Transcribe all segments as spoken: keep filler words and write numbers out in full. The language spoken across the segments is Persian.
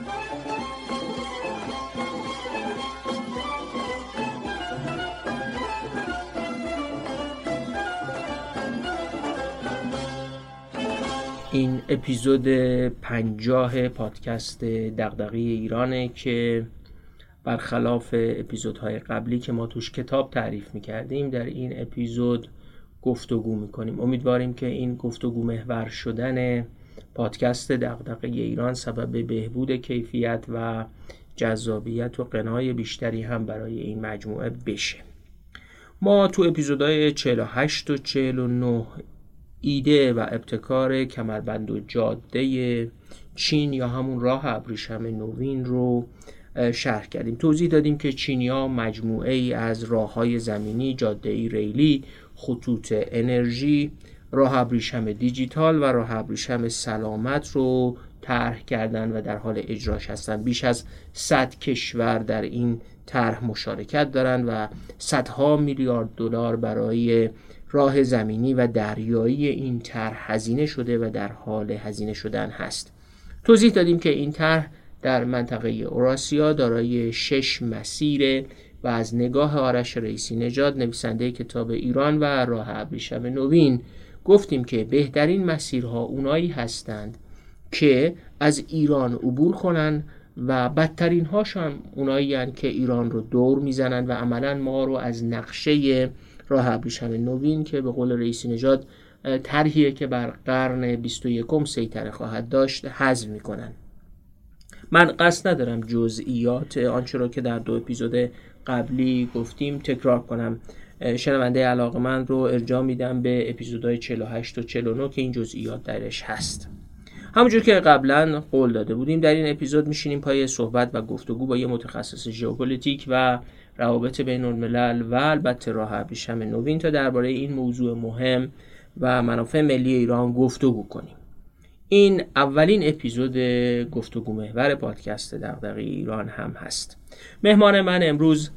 این اپیزود پنجاه پادکست دغدغه ایرانه که برخلاف اپیزودهای قبلی که ما توش کتاب تعریف میکردیم، در این اپیزود گفتگو میکنیم. امیدواریم که این گفتگو محور شدن پادکست دغدغه ایران سبب بهبود کیفیت و جذابیت و قنای بیشتری هم برای این مجموعه بشه. ما تو اپیزودهای چهل و هشت و چهل و نه ایده و ابتکار کمربند و جاده چین یا همون راه ابریشم نوین رو شرح کردیم. توضیح دادیم که چینی‌ها مجموعه ای از راه‌های زمینی، جاده‌ای ریلی، خطوط انرژی، راه ابریشم دیجیتال و راه ابریشم سلامت رو طرح کردن و در حال اجراش هستن. بیش از صد کشور در این طرح مشارکت دارن و صدها میلیارد دلار برای راه زمینی و دریایی این طرح هزینه شده و در حال هزینه شدن هست. توضیح دادیم که این طرح در منطقه اوراسیا دارای شش مسیر و از نگاه آرش رئیسی نژاد، نویسنده کتاب ایران و راه ابریشم نوین، گفتیم که بهترین مسیرها اونایی هستند که از ایران عبور کنن و بدترین هاشون اونایی هستند که ایران رو دور میزنن و عملاً ما رو از نقشه راه ابریشم نوین که به قول رئیسی نژاد طرحیه که بر قرن بیست و یکم سیطره خواهد داشت حذف میکنن. من قصد ندارم جزئیات آنچه را که در دو اپیزود قبلی گفتیم تکرار کنم. شنونده علاقه‌مند رو ارجاع میدم به اپیزودهای چهل و هشت و چهل و نه که این جزئیات درش هست. همونجور که قبلا قول داده بودیم در این اپیزود میشینیم پای صحبت و گفتگو با یه متخصص ژئوپلیتیک و روابط بین الملل و البته راه ابریشم نوین تا درباره این موضوع مهم و منافع ملی ایران گفتگو کنیم. این اولین اپیزود گفتگو محور پادکست دغدغه ایران هم هست. مهمان من امروز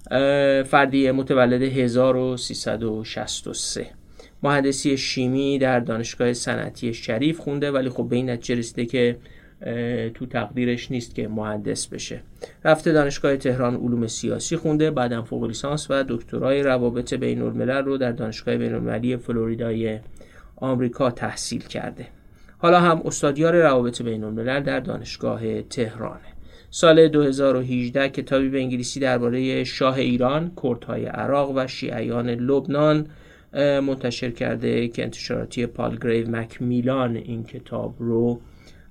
فردی متولد هزار و سیصد و شصت و سه، مهندسی شیمی در دانشگاه صنعتی شریف خونده، ولی خب به این نتیجه رسیده که تو تقدیرش نیست که مهندس بشه. رفته دانشگاه تهران علوم سیاسی خونده، بعدم فوق لیسانس و دکترای روابط بین الملل رو در دانشگاه بین المللی فلوریدای آمریکا تحصیل کرده. حالا هم استادیار روابط بین الملل در دانشگاه تهرانه. سال دو هزار و هجده کتابی به انگلیسی درباره شاه ایران، کردهای عراق و شیعیان لبنان منتشر کرده که انتشاراتی پالگریو مکمیلان این کتاب رو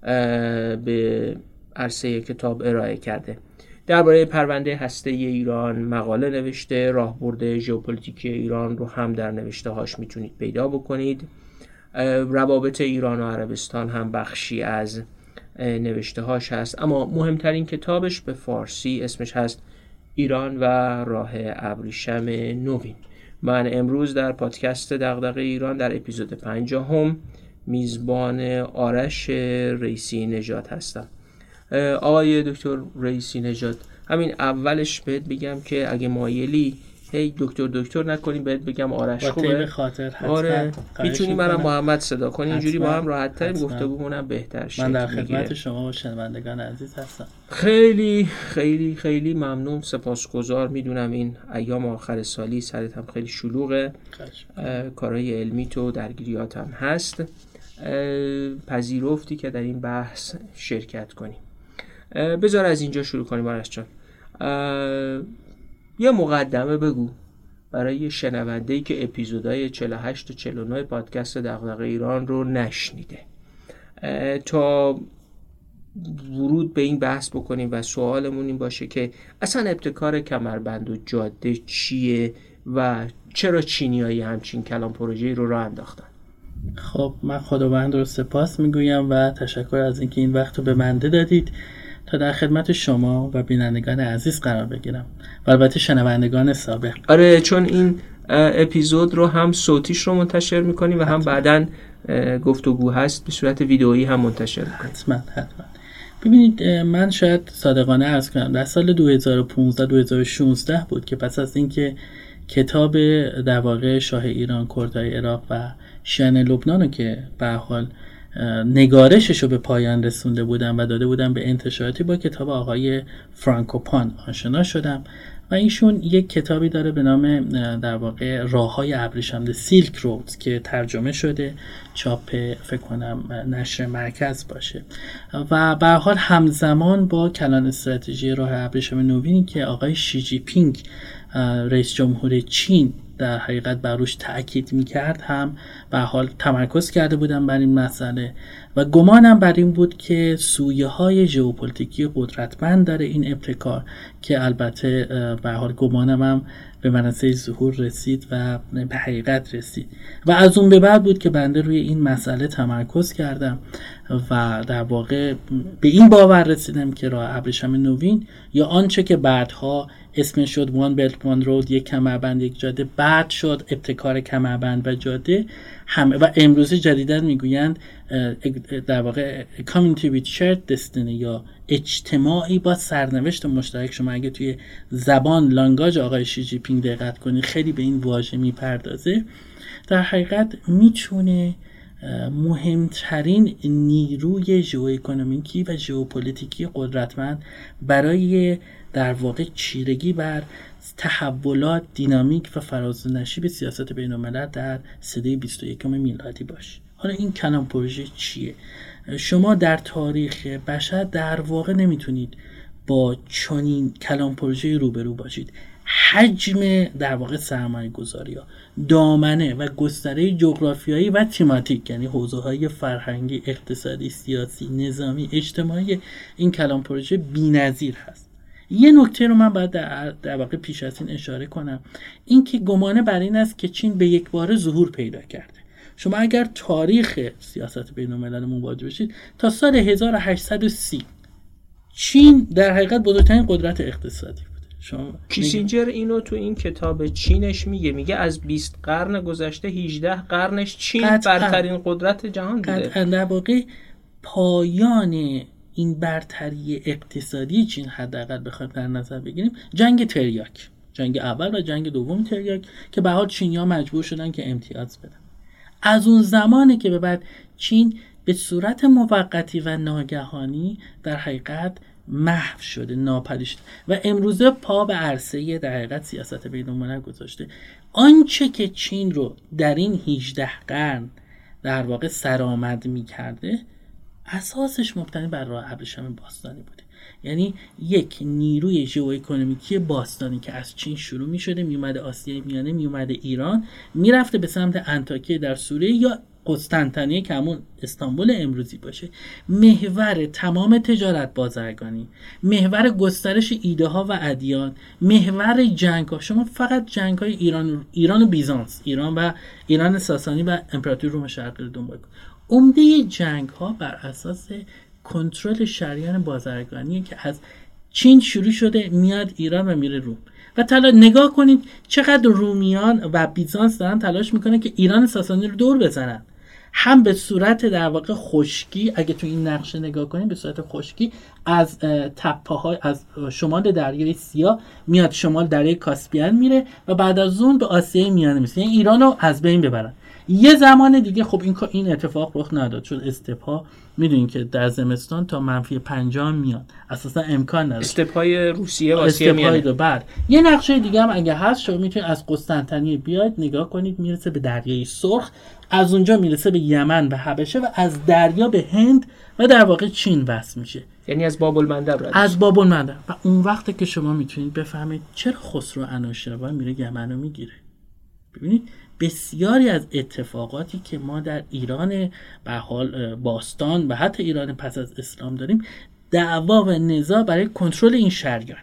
به عرصه کتاب ارائه کرده. درباره پرونده هسته ایران مقاله نوشته. راهبرد ژئوپلیتیکی ایران رو هم در نوشته هاش میتونید پیدا بکنید. روابط ایران و عربستان هم بخشی از نوشته هاش هست، اما مهمترین کتابش به فارسی اسمش هست ایران و راه ابریشم نوین. من امروز در پادکست دغدغه ایران در اپیزود پنجاهم میزبان آرش رئیسی نژاد هستم. آقای دکتر رئیسی نژاد، همین اولش بهت بگم که اگه مایلی هی دکتر دکتر نکنیم، بهت بگم آرش خوبه؟ به خاطر حتما. آره میتونی منم محمد صدا کنی، اینجوری با هم راحت تریم گفتگومون بهتر شه. من در خدمت شما و شنوندگان عزیز هستم. خیلی خیلی خیلی ممنون، سپاسگزار. میدونم این ایام آخر سالی سرت هم خیلی شلوغه، کارهای علمی تو درگیریات هم هست، پذیرفتی که در این بحث شرکت کنی. بذار از اینجا شروع کنیم آرش جان. یه مقدمه بگو برای شنونده‌ای که اپیزودهای چهل و هشت و چهل و نه پادکست دغدغه ایران رو نشنیده، تا ورود به این بحث بکنیم و سوالمون این باشه که اصلا ابتکار کمربند و جاده چیه و چرا چینیایی همچین کلان پروژه‌ای رو راه انداختن؟ خب من خداوند رو سپاس میگویم و تشکر از اینکه این وقت رو به من دادید تا در خدمت شما و بینندگان عزیز قرار بگیرم و البته شنوندگان سابق. آره، چون این اپیزود رو هم صوتیش رو منتشر میکنیم و هم بعداً گفتگو هست به صورت ویدئویی هم منتشر میکنیم. حتما حتما. ببینید، من شاید صادقانه عرض کنم در سال دو هزار و پانزده دو هزار و شانزده بود که پس از اینکه کتاب در واقع شاه ایران، کردهای عراق و شیعیان لبنان رو که به حال نگارشش رو به پایان رسونده بودم و داده بودم به انتشاراتی، با کتاب آقای فرانکوپان آشنا شدم و ایشون یک کتابی داره به نام در واقع راههای ابریشم سیلک رودز که ترجمه شده، چاپ فکر کنم نشر مرکز باشه و به هر حال همزمان با کلان استراتژی راه ابریشم نوینی که آقای شی جی پینگ رئیس جمهور چین در حقیقت بر روش تأکید میکرد هم به حال تمرکز کرده بودم بر این مسئله و گمانم بر این بود که سویه های ژئوپلیتیکی قدرتمند داره این ابتکار که البته به حال گمانم هم به منصه ظهور رسید و به حقیقت رسید و از اون به بعد بود که بنده روی این مسئله تمرکز کردم و در واقع به این باور رسیدم که راه ابریشم نوین یا آنچه که بعدها اسم شد وان بلت وان رود، یک کمربند یک جاده، بعد شد ابتکار کمربند و جاده همه و امروزه جدیداً میگویند در واقع community with shared destiny یا اجتماعی با سرنوشت مشترک. شما اگه توی زبان لانگاژ آقای شی جی پینگ دقت کنید خیلی به این واژه میپردازه. در حقیقت میتونه مهمترین نیروی ژئواکونومیکی و ژئوپلیتیکی قدرتمند برای در واقع چیرگی بر تحولات دینامیک و فراز و نشیب سیاست بین الملل در سده بیست و یکم میلادی باشه. حالا این کلان پروژه چیه؟ شما در تاریخ بشر در واقع نمیتونید با چنین کلان پروژه روبرو باشید. حجم در واقع سرمایه گذاری ها، دامنه و گستره جغرافیایی و تماتیک یعنی حوزه های فرهنگی، اقتصادی، سیاسی، نظامی، اجتماعی این کلان پروژه بی‌نظیر هست. یه نکته رو من باید در, در واقع پیش از این اشاره کنم، این که گمانه بر این است که چین به یک باره ظهور پیدا کرده. شما اگر تاریخ سیاست بین الملل مواجه بشید تا سال هزار و هشتصد و سی چین در حقیقت بزرگترین قدرت اقتصادی بود. شما کیسینجر اینو تو این کتاب چینش میگه میگه از بیست قرن گذشته هجده قرنش چین برترین قدرت جهان بوده. قطعا در واقع پایان این برتری اقتصادی چین حداقل بخوایم در نظر بگیریم جنگ تریاک، جنگ اول و جنگ دوم تریاک که به حال چینی‌ها مجبور شدن که امتیاز بدن. از اون زمانی که به بعد چین به صورت موقتی و ناگهانی در حقیقت محو شده، ناپدید شده و امروزه پا به عرصه در حقیقت سیاست بین الملل گذاشته. آنچه که چین رو در این هجده قرن در واقع سرآمد می‌کرده اساسش مبتنی بر راه ابریشم باستانی بوده. یعنی یک نیروی ژئواکونومیکی باستانی که از چین شروع می شده، می اومده آسیای میانه، می اومده ایران، می رفته به سمت انطاکیه در سوریه یا قسطنطنیه که همون استانبول امروزی باشه، محور تمام تجارت بازرگانی، محور گسترش ایده ها و ادیان، محور جنگ ها. شما فقط جنگ های ایران ایران و بیزانس، ایران و ایران ساسانی و امپراتوری روم شرقی رو دنبال کنید. عمده جنگ ها بر اساس کنترل شریان بازرگانی که از چین شروع شده میاد ایران و میره روم و تلا نگاه کنید چقدر رومیان و بیزانس دارن تلاش میکنن که ایران ساسانی رو دور بزنن، هم به صورت در واقع خشکی، اگه تو این نقشه نگاه کنید به صورت خشکی از تپه های از شمال دریای سیاه میاد شمال دریای کاسپیان میره و بعد از اون به آسیای میانه میرسه، یعنی ایران رو از بین ببرن. یه زمان دیگه خب این این اتفاق رخ نداد چون استپ‌ها میدونین که در زمستان تا منفی پنجاه میاد، اساسا امکان نداره استپ‌های روسیه و آسیا میانه. بعد یه نقشه دیگه هم اگه هست شما میتونید از قسطنطنیه بیاید نگاه کنید میرسه به دریای سرخ، از اونجا میرسه به یمن و حبشه و از دریا به هند و در واقع چین وصل میشه، یعنی از باب المندب رد از باب المندب. و اون وقته که شما میتونید بفهمید چرا خسرو انوشیروان میره یمن رو میگیره. ببینید بسیاری از اتفاقاتی که ما در ایران به حال باستان و حتی ایران پس از اسلام داریم دعوا و نزاع برای کنترل این شریانه.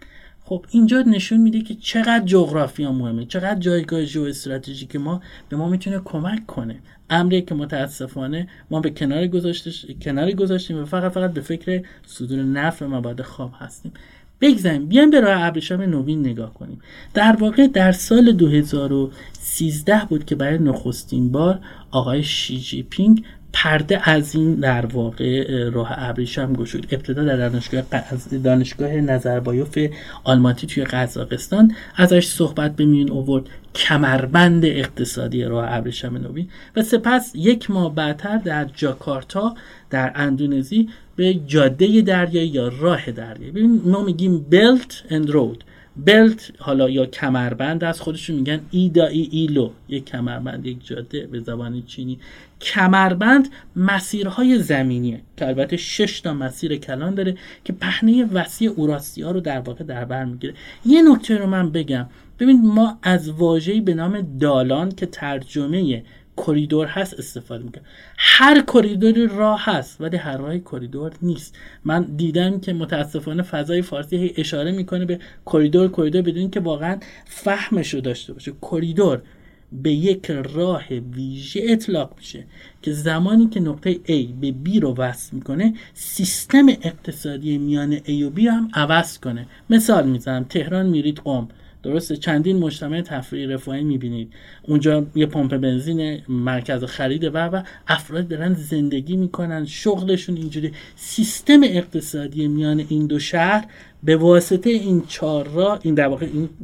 خب اینجا نشون میده که چقدر جغرافیا مهمه، چقدر جایگاه ژئواستراتژیک ما به ما میتونه کمک کنه. امری که متاسفانه ما به کنار گذاشتیم کنار گذاشتیم و فقط فقط به فکر صدور نفت و مواد خام هستیم. بگذاریم بیایم به راه ابریشم نوین نگاه کنیم. در واقع در سال دو هزار و سیزده بود که برای نخستین بار آقای شی جی پینگ پرده از این در واقع راه ابریشم گشود. ابتدا در دانشگاه دانشگاه نظربایوف آلماتی توی قزاقستان ازش صحبت به میون آورد، کمربند اقتصادی راه ابریشم نوین، و سپس یک ماه بعدتر در جاکارتا در اندونزی به جاده دریایی یا راه دریایی. ببین ما میگیم بلت اند رود. بلت حالا یا کمربند از خودشون میگن ایدا ای ایلو، یک کمربند، یک جاده به زبان چینی. کمربند مسیرهای زمینیه که البته شش تا مسیر کلان داره که پهنه وسیع اوراسیا رو در واقع در بر میگیره. یه نکته رو من بگم، ببین ما از واژه‌ای به نام دالان که ترجمه کریدور هست استفاده میکنه. هر کریدوری راه هست ولی هر راهی کریدور نیست. من دیدم که متاسفانه فضای فارسی هی اشاره میکنه به کریدور کریدور بدون که واقعا فهمش رو داشته باشه. کریدور به یک راه ویژه اطلاق میشه که زمانی که نقطه A به B رو وصل میکنه سیستم اقتصادی میان A و B هم عوض کنه. مثال میزنم، تهران میرید قم، درسته، چندین مجتمع تفریحی رفاهی میبینید، اونجا یه پمپ بنزین، مرکز خرید و و افراد دارن زندگی میکنن، شغلشون اینجوری. سیستم اقتصادی میان این دو شهر به واسطه این چهار راه، این در واقع این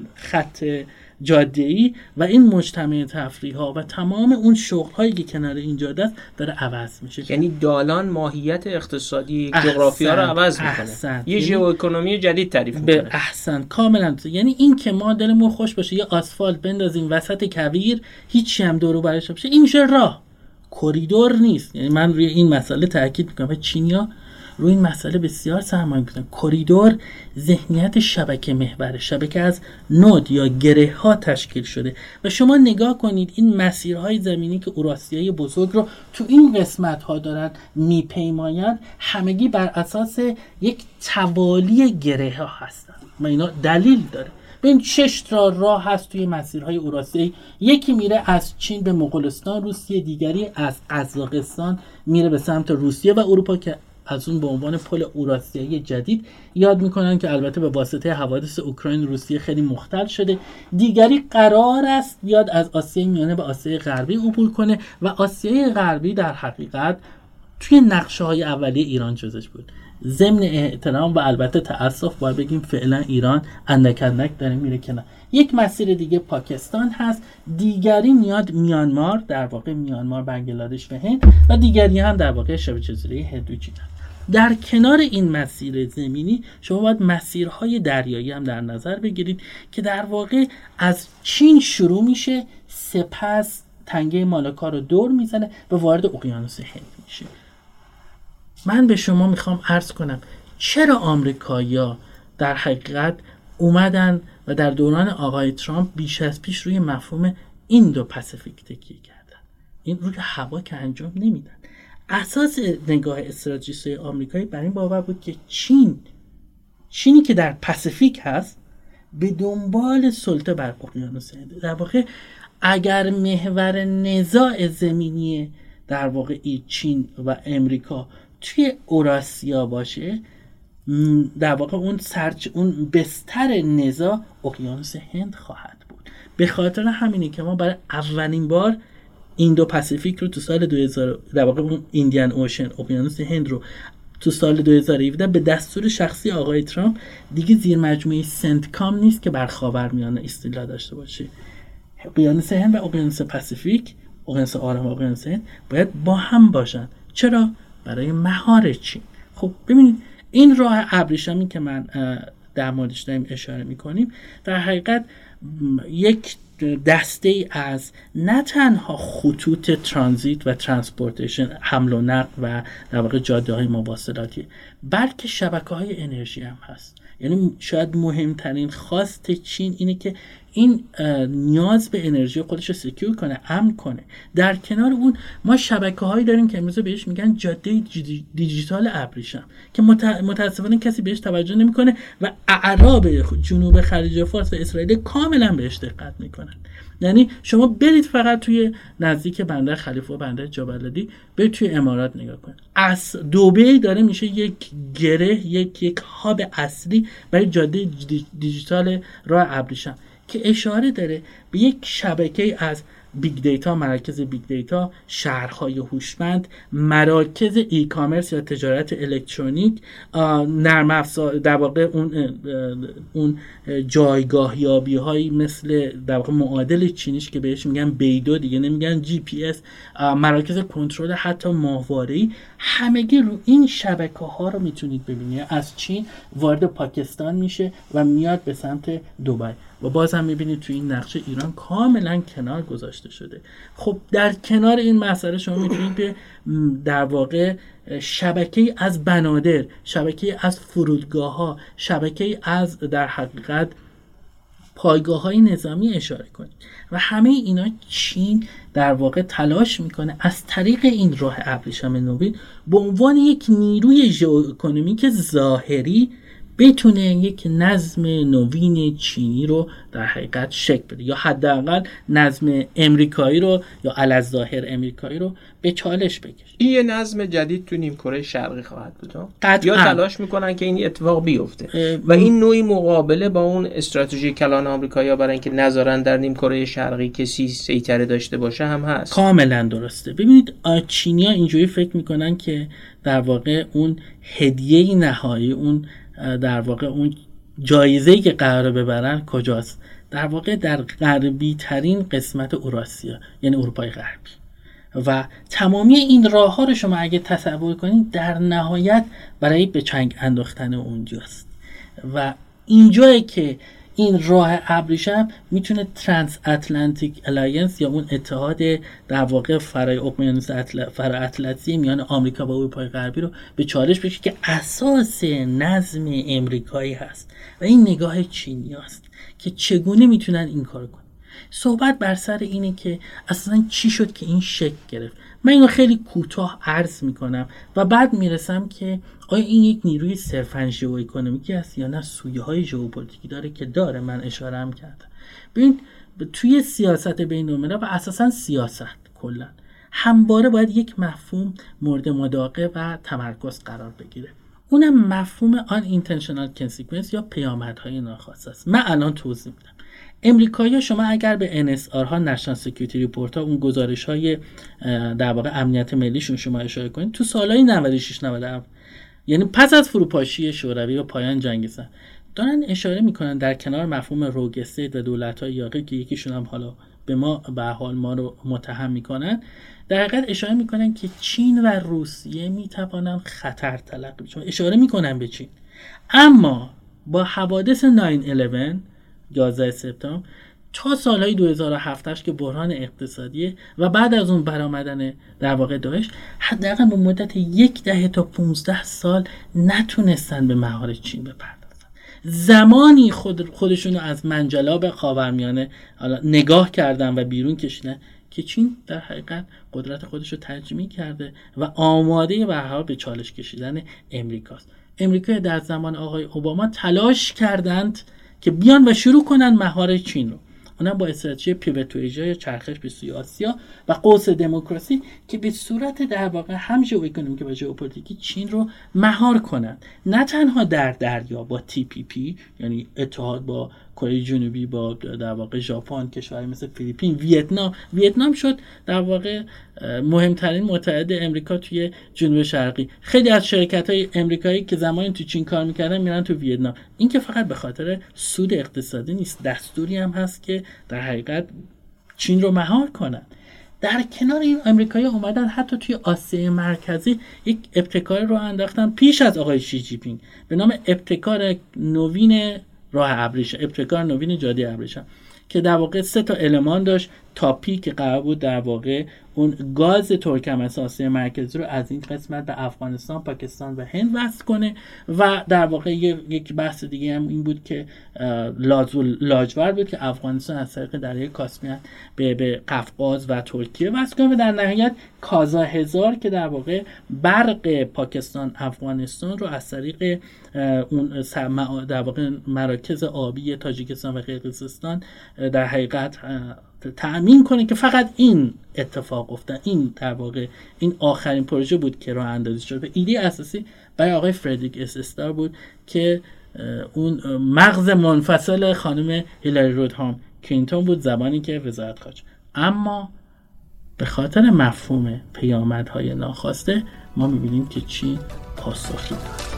خط جاده‌ای و این مجتمع تفریحی ها و تمام اون شغل هایی که کنار این جاده است داره عوض میشه. یعنی دالان ماهیت اقتصادی جغرافیا رو عوض میکنه. احسن. یه ژئواکونومی جدید تعریف میکنه. به احسن، کاملا. یعنی این که ما دلمون خوش باشه یه آسفالت بندازیم وسط کویر، هیچی هم دور و برش باشه، این میشه راه، کریدور نیست. یعنی من روی این مسئله تاکید میکنم و چینیا روی این مسئله بسیار سرمایه گذارن. کریدور ذهنیت شبکه محور، شبکه از نود یا گره ها تشکیل شده و شما نگاه کنید این مسیرهای زمینی که اوراسیای بزرگ رو تو این قسمت ها دارن میپیمایند همگی بر اساس یک توالی گره ها هستن و اینا دلیل داره. ببین شش تا راه هست توی مسیرهای اوراسیایی، یکی میره از چین به مغولستان روسیه، دیگری از قزاقستان میره به سمت روسیه و اروپا که از اون به عنوان پل اوراسیایی جدید یاد میکنن که البته به واسطه حوادث اوکراین روسیه خیلی مختل شده. دیگری قرار است بیاد از آسیای میانه به آسیای غربی عبور کنه و آسیای غربی در حقیقت توی نقشه های اولیه ایران جزش بود. ضمن احترام و البته تأسف باید بگیم فعلا ایران اندک اندک داره میره کنار. یک مسیر دیگه پاکستان هست، دیگری میاد میانمار، در واقع میانمار، بنگلادش و هند، و دیگری هم در واقع شبه جزیره هندوچین. در کنار این مسیر زمینی شما باید مسیرهای دریایی هم در نظر بگیرید که در واقع از چین شروع میشه، سپس تنگه مالاکا رو دور میزنه و وارد اقیانوس هند میشه. من به شما میخوام عرض کنم چرا آمریکایی‌ها در حقیقت اومدن و در دوران آقای ترامپ بیش از پیش روی مفهوم ایندو پاسیفیک تکیه کردن. این روی هوا که انجام نمیدن. اساس نگاه استراتژیست آمریکایی بر این باور بود که چین چینی که در پاسیفیک هست به دنبال سلطه بر اقیانوس هند. در واقع اگر محور نزاع زمینی در واقع چین و امریکا توی اوراسیا باشه، در واقع اون سرچ اون بستر نزاع اقیانوس هند خواهد بود. به خاطر همینه که ما برای اولین بار ایندو پاسیفیک رو تو سال دو هزار، در واقع اون ایندیان اوشن، اقیانوس هند رو تو سال دو هزار و هفده به دستور شخصی آقای ترامپ دیگه زیر مجموعه سنتکام نیست که بر خاورمیانه استیلا داشته باشه. اقیانوس هند و اقیانوس پاسیفیک، اقیانوس آرام و اقیانوس هند باید با هم باشن. چرا؟ برای مهار چین. خب ببینید این راه ابریشمی که من در موردش داریم اشاره میکنیم در حقیقت یک دسته ای از نه تنها خطوط ترانزیت و ترانسپورتیشن، حمل و نقل و در واقع جاده های مواصلاتی، بلکه شبکه های انرژی هم هست. یعنی شاید مهمترین خواست چین اینه که این نیاز به انرژی خودش رو سکیور کنه، امن کنه. در کنار اون ما شبکه‌هایی داریم که امروز بهش میگن جاده دیجیتال ابریشم که متاسفانه کسی بهش توجه نمیکنه و اعراب جنوب خلیج فارس و اسرائیل کاملا بهش دقت میکنن. یعنی شما برید فقط توی نزدیک بندر خلیفه و بندر جبل برید توی امارات نگاه کنید، از دبی داره میشه یک گره، یک یک هاب اصلی برای جاده دیجیتال راه ابریشم که اشاره داره به یک شبکه از بیگ دیتا، مراکز بیگ دیتا، شهرهای هوشمند، مراکز ای کامرس یا تجارت الکترونیک، نرم افزار، در واقع اون اون جایگاه یابی هایی مثل در واقع معادل چینیش که بهش میگن بیدو، دیگه نمیگن جی پی اس، مراکز کنترل حتی ماهواره‌ای، همگی رو این شبکه ها رو میتونید ببینید. از چین وارد پاکستان میشه و میاد به سمت دبی و باز هم میبینید توی این نقشه ایران کاملا کنار گذاشته شده. خب در کنار این مسئله شما میتونید به در واقع شبکه‌ای از بنادر، شبکه‌ای از فرودگاه ها، شبکه‌ای از در حقیقت پایگاه های نظامی اشاره کنید و همه اینا چین در واقع تلاش میکنه از طریق این راه ابریشم نوین به عنوان یک نیروی ژئواکونومیک ظاهری بتونه یک نظم نوین چینی رو در حقیقت شکل بده یا حداقل نظم امریکایی رو یا علالظاهر امریکایی رو به چالش بکشه. این یه نظم جدید تو نیمکره شرقی خواهد بود یا تلاش میکنن که این اتفاق بیفته و این نوعی مقابله با اون استراتژی کلان آمریکایی‌ها برای اینکه نذارن در نیمکره شرقی کسی سیطره داشته باشه هم هست. کاملا درسته. ببینید چینی‌ها اینجوری فکر میکنن که در واقع اون هدیه نهایی، اون در واقع اون جایزه‌ای که قراره ببرن کجاست؟ در واقع در غربی ترین قسمت اوراسیا، یعنی اروپای غربی. و تمامی این راه ها رو شما اگه تصور کنید در نهایت برای به چنگ انداختن اونجاست و اینجایی که این راه ابریشم میتونه ترانس اتلانتیک الاینس یا اون اتحاد در واقع فرای اقیانوس فرا اطلسی میان آمریکا و اروپای غربی رو به چالش بکشه که اساس نظم امریکایی هست و این نگاه چینی هست که چگونه میتونن این کار کنن. صحبت بر سر اینه که اصلا چی شد که این شکل گرفت. من اینو خیلی کوتاه عرض میکنم و بعد میرسم که آیا این یک نیروی صرفاً ژئواکونومیکی است یا نه سویه های ژئوپلیتیکی داره که داره. من اشاره هم کردم. ببین توی سیاست بین الملل و اساساً سیاست کلا همواره باید یک مفهوم مورد مداقه و تمرکز قرار بگیره. اونم مفهوم unintentional consequence یا پیامدهای ناخواسته است. من الان توضیح میدم. امریکایی‌ها شما اگر به ان اس آر ها نشنال سکیوریتی ریپورت ها اون گزارش‌های در واقع امنیت ملیشون شما اشاره کنید تو سالهای نود و شش نود و هفت یعنی پس از فروپاشی شوروی و پایان جنگ سرد دارن اشاره میکنن در کنار مفهوم روگ استیت و دولت‌های یاغی که یکیشون هم حالا به ما به حال ما رو متهم میکنن، در حقیقت اشاره میکنن که چین و روسیه میتوانن خطر تلقی بشن. اشاره میکنن به چین. اما با حوادث ناین الیون یازده سپتامبر تا سالهای دو هزار و هفت که بحران اقتصادیه و بعد از اون برآمدن در واقع داعش، حداقل به مدت یک دهه تا پانزده سال نتونستن به مهار چین بپردازن. زمانی خود خودشون رو از منجلاب خاورمیانه نگاه کردن و بیرون کشیدن که چین در حقیقت قدرت خودش رو تجمیع کرده و آماده به هر حال به چالش کشیدن امریکاست. امریکا در زمان آقای اوباما تلاش کردند که بیان و شروع کنن مهار چین رو، اونم با استراتژی پیوت تو ایژیا یا چرخش به سوی آسیا و قوس دموکراسی که به صورت در واقع هم ژئواکونومیک و ژئوپلیتیکی چین رو مهار کنند. نه تنها در دریا با تی پی پی یعنی اتحاد با کره جنوبی، با در واقع ژاپن، کشورهای مثل فیلیپین، ویتنام. ویتنام شد در واقع مهمترین متحد امریکا توی جنوب شرقی. خیلی از شرکت‌های امریکایی که زمانی تو چین کار می‌کردن میرن تو ویتنام. این که فقط به خاطر سود اقتصادی نیست، دستوری هم هست که در حقیقت چین رو مهار کنن. در کنار این امریکایی‌ها اومدن حتی توی آسیای مرکزی یک ابتکار رو انداختن پیش از آقای شی جی پینگ به نام ابتکار نوین راه ابریشم، ابتکار نوین جاده ابریشم که در واقع سه تا المان داشت: تاپی که قرار بود در واقع اون گاز ترکمنستان آسیای مرکزی رو از این قسمت به افغانستان، پاکستان و هند وصل کنه و در واقع یک بحث دیگه هم این بود که لاجورد بود که افغانستان از طریق دریای کاسپین به به قفقاز و ترکیه وصل کنه و در نهایت کازا هزار که در واقع برق پاکستان افغانستان رو از طریق اون در واقع مراکز آبی تاجیکستان و قرقیزستان در حقیقت تأمین کنه که فقط این اتفاق افتاد. این در واقع این آخرین پروژه بود که راه اندازی شد و ایده اساسی برای آقای فردریک اس استار بود که اون مغز منفصل خانم هیلاری رودهام کلینتون بود زمانی که وزارت خارجه. اما به خاطر مفهوم پیامدهای ناخواسته ما می‌بینیم که چین پاسخی داد.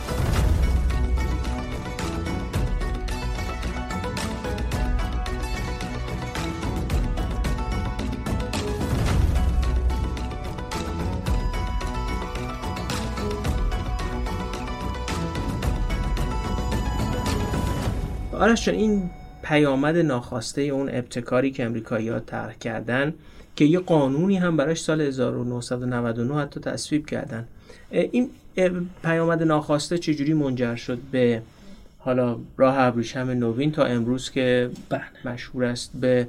آرش جان، این پیامد ناخواسته اون ابتکاری که امریکایی‌ها طرح کردن که یه قانونی هم براش سال هزار و نهصد و نود و نه حتی تصویب کردن، این پیامد ناخواسته چجوری منجر شد به حالا راه ابریشم نوین تا امروز که مشهور است به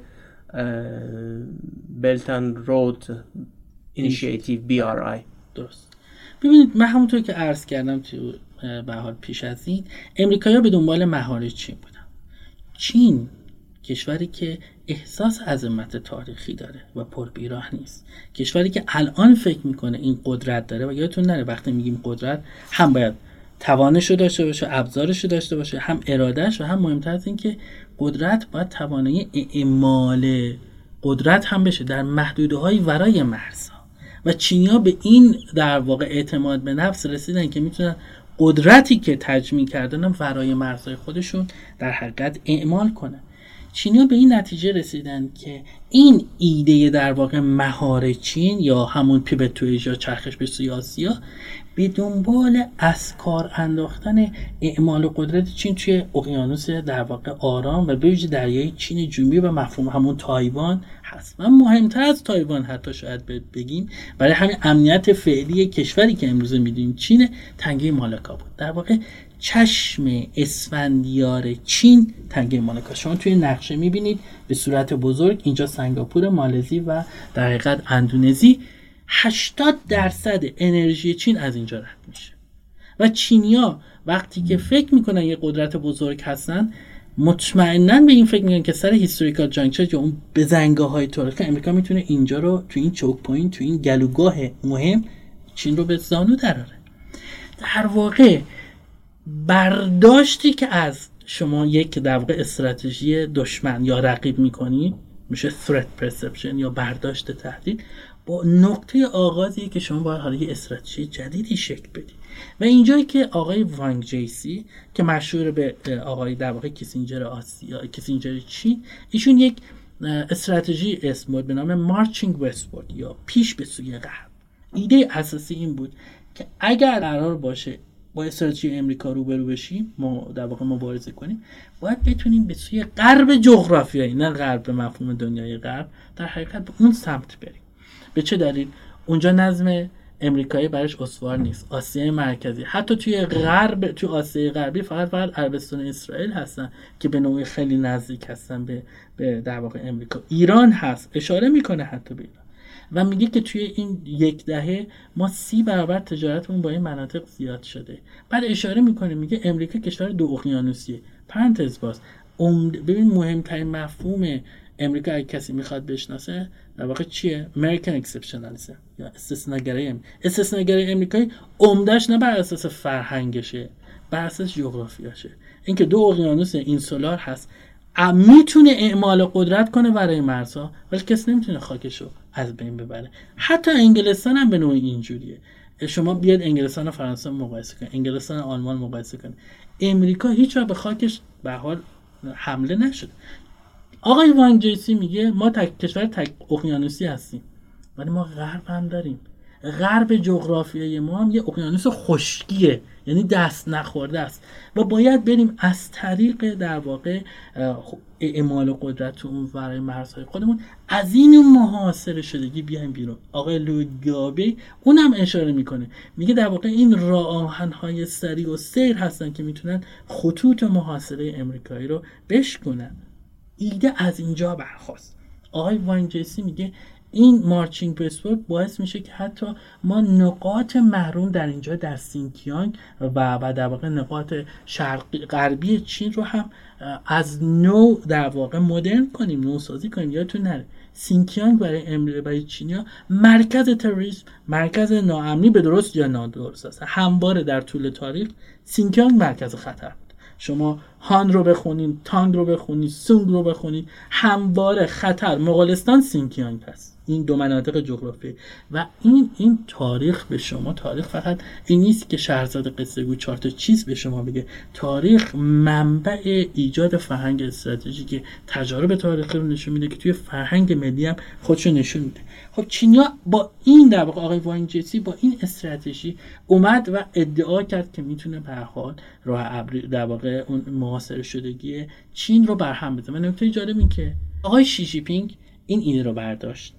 بلت اند رود اینیشیتیو بی آر آی؟ درست. ببینید، من همونطور که عرض کردم تو به حال پیش از این، امریکایی‌ها به دنبال مهار چین بودن. چین کشوری که احساس عظمت تاریخی داره و پربیراه نیست، کشوری که الان فکر میکنه این قدرت داره و یادتون نره وقتی میگیم قدرت هم باید توانش رو داشته باشه، ابزارش رو داشته باشه، هم ارادهش، و هم مهمتر از این که قدرت باید توانایی اعمال قدرت هم بشه در محدوده‌های ورای مرزها. و چینی‌ها به این در واقع اعتماد به نفس رسیدن که میتونن قدرتی که تجمیع کردن هم ورای مرزهای خودشون در حقیقت اعمال کنن. چینی‌ها به این نتیجه رسیدن که این ایده در واقع مهار چین یا همون پیوت تو ایژیا، چرخش به سوی آسیا، به دنبال از کار انداختن اعمال قدرت چین توی اقیانوس در واقع آرام و به ویژه دریای چین جنوبی و مفهوم همون تایوان هست. و مهمتر از تایوان حتی شاید بگیم برای همین امنیت فعلی کشوری که امروز می‌دونیم چین، تنگه مالکا بود. در واقع چشم اسفندیار چین تنگه مالکا. شما توی نقشه می‌بینید به صورت بزرگ اینجا سنگاپور، مالزی و در حقیقت اندونزی. هشتاد درصد انرژی چین از اینجا رد میشه و چینیا وقتی که فکر میکنن یه قدرت بزرگ هستن، مطمئنن به این فکر میکنن که سر هیستوریکال جانکچر یا اون بزنگاه های تاریخی امریکا میتونه اینجا رو تو این چوک پوینت، تو این گلوگاه مهم چین رو به زانو دراره. در واقع برداشتی که از شما یک در واقع استراتژی دشمن یا رقیب میکنید میشه threat perception یا برداشت تهدید، با نقطه آغازیه که شما باید حالا یه استراتژی جدیدی شکل بدید. و اینجایی که آقای وانگ جیسی که مشهور به آقای در واقع کیسینجر آسیا، کیسینجر چین، ایشون یک استراتژی اسم بود به نام مارچینگ وستورد یا پیش به سوی غرب. ایده اساسی این بود که اگر قرار باشه با استراتژی امریکا روبرو بشیم، ما در واقع مبارزه کنیم، باید بتونیم به سوی غرب جغرافیایی، نه غرب به مفهوم دنیای غرب، در حقیقت به اون سمت بریم. به چه دلیل؟ اونجا نظم امریکایی برش استوار نیست. آسیای مرکزی، حتی توی غرب، توی آسیای غربی فقط فقط عربستان اسرائیل هستن که به نوعی خیلی نزدیک هستن به به در واقع امریکا. ایران هست، اشاره میکنه حتی به ایران و میگه که توی این یک دهه ما سی برابر تجارتمون با این مناطق زیاد شده. بعد اشاره میکنه میگه امریکا کشور دو اقیانوسیه. پرانتز باز ببین، مهمترین مفهوم امریکا اگه کسی میخواد بشناسه در واقع چیه؟ American Exceptionalism یا استثناگرایی. استثناگرایی امریکایی عمده‌اش نه بر اساس فرهنگشه، بر اساس جغرافیاشه. اینکه دو اقیانوس اینسولار هست، میتونه اعمال قدرت کنه برای مرزها، ولی کسی نمیتونه خاکشو از بین ببره. حتی انگلستان هم به نوعی اینجوریه. شما بیاد انگلستان و فرانسه مقایسه کن، انگلستان و آلمان مقایسه کن، امریکا هیچ وقت به خاکش به حال حمله نشده. آقای وانگ جیسی میگه ما تک کشور تک اقیانوسی هستیم، ولی ما غرب هم داریم غرب جغرافیای ما هم یه اقیانوس خشکیه، یعنی دست نخورده است و باید بریم از طریق در واقع اعمال قدرت تو اون برای مرزهای خودمون از این محاصره شدگی بیایم بیرون. آقای لوگابی اونم اشاره میکنه، میگه در واقع این راه آهن‌های سریع و سیر هستن که میتونن خطوط محاصره امریکایی رو بشکنن. ایده از اینجا برخاست. آقای واینجسی میگه این مارچینگ پسورد باعث میشه که حتی ما نقاط محروم در اینجا در سینکیانگ و و در واقع نقاط شرقی غربی چین رو هم از نو در واقع مدرن کنیم، نوسازی کنیم. یادتون نره سینکیانگ برای امریکا برای چینیا مرکز تروریسم، مرکز ناامنی به درست یا نادرست است. همواره در طول تاریخ سینکیانگ مرکز خطر بود. شما هان رو بخونین، تانگ رو بخونین، سونگ رو بخونین، همواره خطر مغولستان سینکیانگ هست. این دو مناطق جغرافی و این این تاریخ به شما، تاریخ فقط این نیست که شهرزاد قصه گو چهار تا چیز به شما بگه. تاریخ منبع ایجاد فرهنگ استراتژیک، تجارب تاریخی رو نشون میده که توی فرهنگ ملی هم خودشو نشون میده. خب چینیا با این در واقع آقای واینجسی با این استراتژی اومد و ادعا کرد که میتونه به هر حال راه ابری در واقع اون محاصره شدگی چین رو برهم بزنه. و نکته جالب این که آقای شی جی پینگ این ایده رو برداشت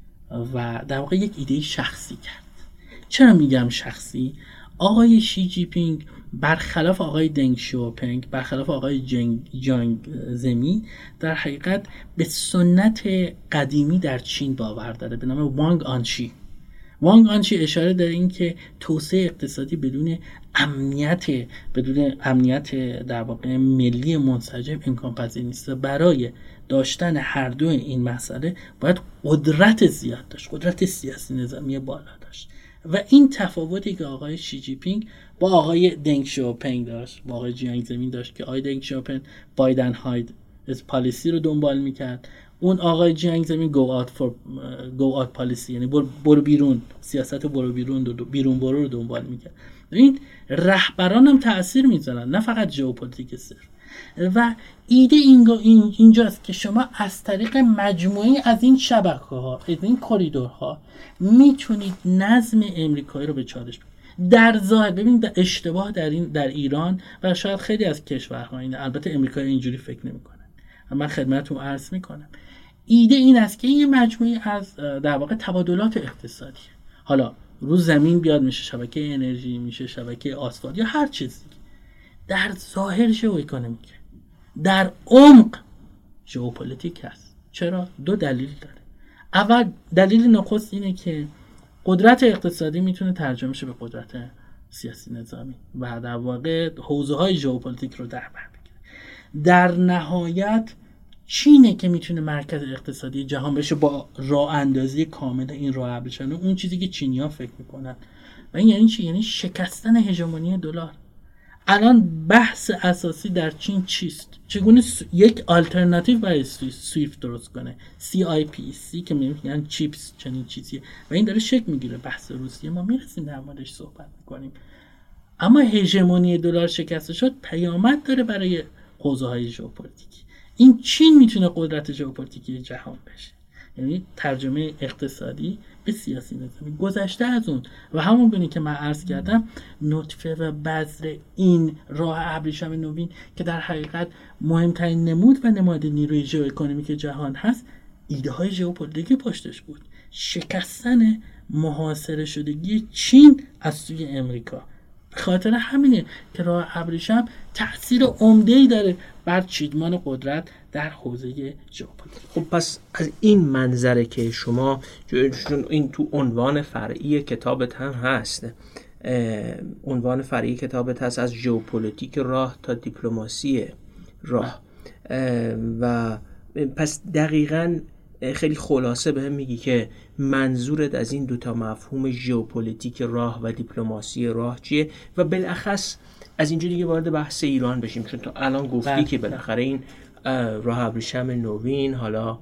و در واقع یک ایده شخصی کرد. چرا میگم شخصی؟ آقای شی جی پینگ برخلاف آقای دنگ شیاوپینگ، برخلاف آقای جنگ جانگ زمی، در حقیقت به سنت قدیمی در چین باور داره به نام وانگ آنچی. وانگ آنچی اشاره داره این که توسعه اقتصادی بدون امنیت بدون امنیت در واقع ملی منسجم امکان پذیر نیست. برای داشتن هر دو این مسئله باید قدرت زیاد داشت، قدرت سیاسی نظامی بالا داشت. و این تفاوتی که آقای شی جی پینگ با آقای دنگ شیاوپینگ داشت، با آقای جیانگ زمین داشت که آقای دنگ شیاوپینگ بایدن هاید پالیسی رو دنبال میکرد، اون آقای جیانگ زمین گو آت فور گو آت پالیسی، یعنی برو بیرون، سیاست برو بیرون دو بیرون برو رو دنبال میکرد. این رهبران هم تأثیر میذارن، نه فقط ژئوپلیتیک صرف. و ایده این اینجاست که شما از طریق مجموعی از این شبکه‌ها، از این کریدورها میتونید نظم امریکایی رو به چالش بکشید. در ظاهر ببینید در اشتباه در این در ایران و شاید خیلی از کشورها، این البته امریکایی اینجوری فکر نمی‌کنن، من خدمتتون عرض می‌کنم. ایده این است که این مجموعی از در واقع تبادلات اقتصادی، حالا رو زمین بیاد میشه شبکه انرژی، میشه شبکه آسفالت یا هر چیزی، در ظاهر ژئواکونومیک، در عمق ژئوپلیتیک هست. چرا؟ دو دلیل داره. اول دلیل نخست اینه که قدرت اقتصادی میتونه ترجمه شه به قدرت سیاسی نظامی و در واقع حوزه‌های ژئوپلیتیک رو در بر بگیره. در نهایت چینه که میتونه مرکز اقتصادی جهان بشه با راه اندازی کامل این راه ابریشمی، اون چیزی که چینی‌ها فکر میکنن. و این یعنی چی؟ یعنی شکستن هژمونی دلار. الان بحث اساسی در چین چیست؟ چگونه یک آلترناتیو برای سویفت درست کنه، سی آی پی سی که میگن چیپس چنین چیزیه و این داره شکل میگیره. بحث روسیه ما میرسیم در موردش صحبت میکنیم. اما هژمونی دلار شکسته شد، پیامد داره برای حوزه‌های ژئوپلیتیکی. این چین میتونه قدرت ژئوپلیتیکی جهان بشه، یعنی ترجمه اقتصادی به سیاسی نظامی. گذشته از اون و همون گونه که من عرض کردم، نطفه و بذر این راه ابریشم نوین که در حقیقت مهمترین نمود و نماد نیروی ژئواکونومیک جهان هست، ایده های ژئوپلیتیکی پشتش بود. شکستن محاصره شدگی چین از سوی امریکا. خاطر همینه که راه ابریشم تأثیر عمده‌ای داره بر چیدمان قدرت در حوزه ژئوپلیتیک. خب پس از این منظره که شما، چون این تو عنوان فرعی کتابت هم هست، عنوان فرعی کتابت هست از ژئوپلیتیک راه تا دیپلماسی راه، و پس دقیقاً خیلی خلاصه به هم میگی که منظورت از این دوتا مفهوم ژئوپلیتیک راه و دیپلماسی راه چیه و بالاخص از اینجا دیگه وارد بحث ایران بشیم، چون تو الان گفتی بله. که بالاخره این راه ابریشم نوین، حالا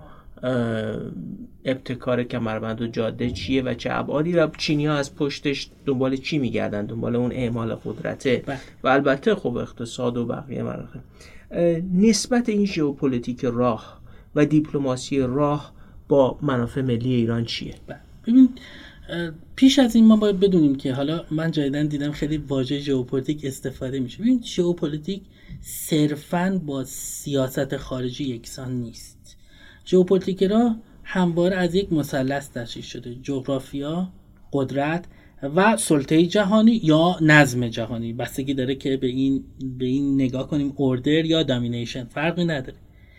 ابتکار کمربند و جاده چیه و چه ابعادی و چینی‌ها از پشتش دنبال چی میگردن، دنبال اون اعمال قدرته بله. و البته خب اقتصاد و بقیه مراحل. نسبت این ژئوپلیتیک راه و دیپلماسی راه با منافع ملی ایران چیه؟ ببین پیش از این ما باید بدونیم که حالا من جدیدن دیدم خیلی واژه ژئوپلیتیک استفاده میشه. ببین ژئوپلیتیک صرفاً با سیاست خارجی یکسان نیست. ژئوپلیتیک را همواره از یک مثلث تشکیل شده: جغرافیا، قدرت و سلطه جهانی یا نظم جهانی. بستگی داره که به این به این نگاه کنیم اوردر یا دامینیشن، فرقی نداره.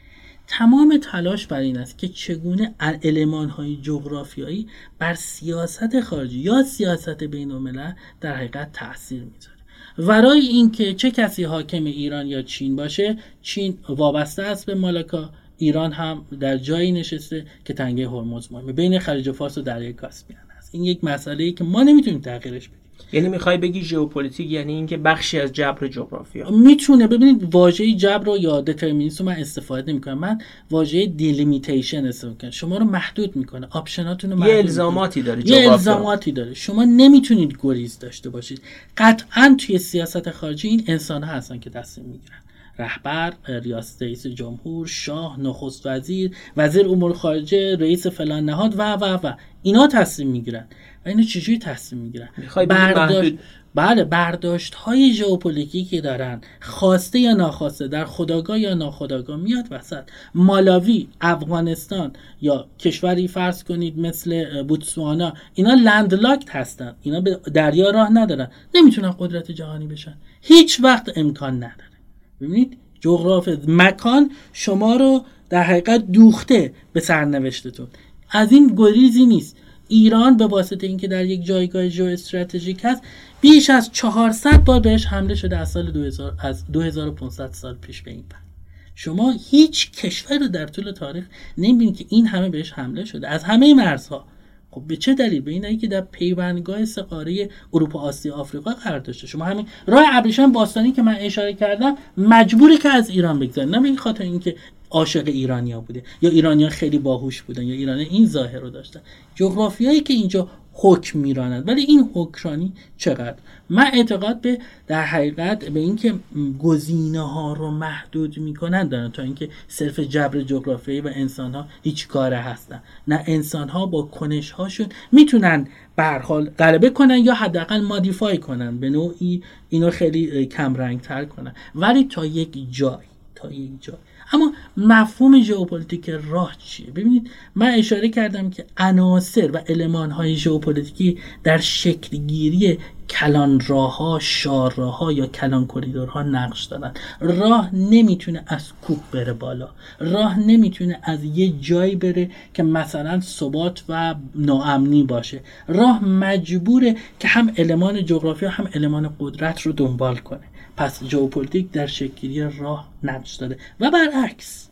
تمام تلاش بر این است که چگونه المان‌های جغرافیایی بر سیاست خارجی یا سیاست بین‌الملل در حقیقت تأثیر میذاره. ورای این که چه کسی حاکم ایران یا چین باشه، چین وابسته است به مالاکا، ایران هم در جایی نشسته که تنگه هرمز مهمه، بین خلیج فارس و دریای کاسپیان است. این یک مسئله‌ای که ما نمیتونیم تغییرش بدیم. یعنی میخوای بگی ژئوپلیتیک یعنی اینکه بخشی از جبر جغرافیا میتونه. ببینید واژه جبر رو یا دترمینیسم من استفاده نمیکنم، من واژه دیلیمیتیشن استفاده میکنم. شما رو محدود میکنه، آپشناتون رو محدود یه الزاماتی میکنه. داره جغرافیا. یه الزاماتی داره. شما نمیتونید گریز داشته باشید. قطعاً توی سیاست خارجی این انسان‌ها هستن که تصمیم میگیرن. رهبر، ریاست رئیس جمهور، شاه، نخست وزیر، وزیر امور خارجه، رئیس فلان نهاد و و و اینا تصمیم میگیرن. و اینو چجوری تصمیم میگیرن؟ برداشت بله برداشت های ژئوپلیتیکی که دارن، خواسته یا ناخواسته، در خودآگاه یا ناخودآگاه میاد وسط. مالاوی، افغانستان یا کشوری فرض کنید مثل بوتسوانا، اینا لندلاکت هستن، اینا به دریا راه ندارن، نمیتونن قدرت جهانی بشن، هیچ وقت امکان نداره. ببینید جغرافی مکان شما رو در حقیقت دوخته به سرنوشتتون، از این گریزی نیست. ایران به واسطه اینکه در یک جایگاه ژئو استراتژیک هست، بیش از چهارصد بار بهش حمله شده از سال دو هزار از دو هزار و پانصد سال پیش به این پر. شما هیچ کشور رو در طول تاریخ نمی‌بینید که این همه بهش حمله شده از همه مرزها. خب به چه دلیل؟ به اینه که در پیوندگاه سه قاره اروپا، آسیا، آفریقا قرار داشته. شما همین راه ابریشم باستانی که من اشاره کردم مجبوری که از ایران بگذارید، نه به این خاطر اینکه عاشق ایرانیا بوده یا ایرانیا خیلی باهوش بودن یا ایرانی این ظاهر رو داشتن. جغرافیایی که اینجا حکم میراند، ولی این حکمرانی چقدر؟ من اعتقاد به در حقیقت به اینکه گزینه ها رو محدود میکنن دارن تا اینکه صرف جبر جغرافیایی و انسان ها هیچ کاره هستن. نه، انسان ها با کنش هاشون میتونن به هر حال غلبه کنن یا حداقل مودیفای کنن، به نوعی اینو خیلی کم رنگ تر کنن، ولی تا یک جای تا یک جای. اما مفهوم ژئوپلیتیک راه چیه؟ ببینید من اشاره کردم که عناصر و المان‌های ژئوپلیتیکی در شکل‌گیری کلان راه‌ها، شار راه‌ها یا کلان کریدورها نقش دارن. راه نمیتونه از کوه بره بالا، راه نمیتونه از یه جایی بره که مثلا ثبات و ناامنی باشه. راه مجبوره که هم المان جغرافیا هم المان قدرت رو دنبال کنه. پس ژئوپلیتیک در شکل‌گیری راه نقش داره و برعکس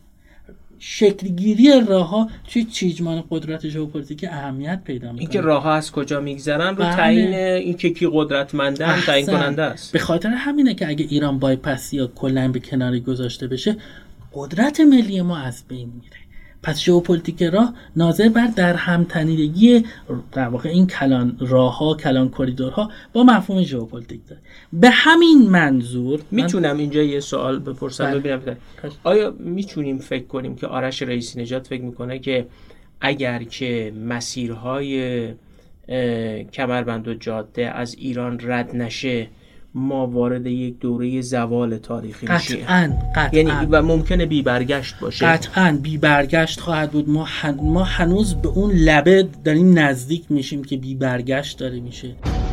شکل‌گیری راه‌ها توی چیجمان قدرت ژئوپلیتیک اهمیت پیدا می‌کنه. اینکه راه‌ها از کجا میگذرن رو تعیین این که کی قدرتمندن تعیین کننده است. به خاطر همینه که اگه ایران بایپاس یا کلاً به کناری گذاشته بشه، قدرت ملی ما از بین میره. پس ژئوپلیتیک راه ناظر بر در همتنیدگی در واقع این کلان راه‌ها، کلان کریدورها با مفهوم ژئوپلیتیک داره. به همین منظور میتونم من... اینجا یه سوال بپرسم ببینم آیا میتونیم فکر کنیم که آرش رئیسی نژاد فکر میکنه که اگر که مسیرهای کمربند و جاده از ایران رد نشه ما وارد یک دوره زوال تاریخی میشیم؟ قطعاً قطعاً یعنی و ممکنه بی برگشت باشه. قطعاً بی برگشت خواهد بود. ما, هن... ما هنوز به اون لبه داریم نزدیک میشیم که بی برگشت داره میشه.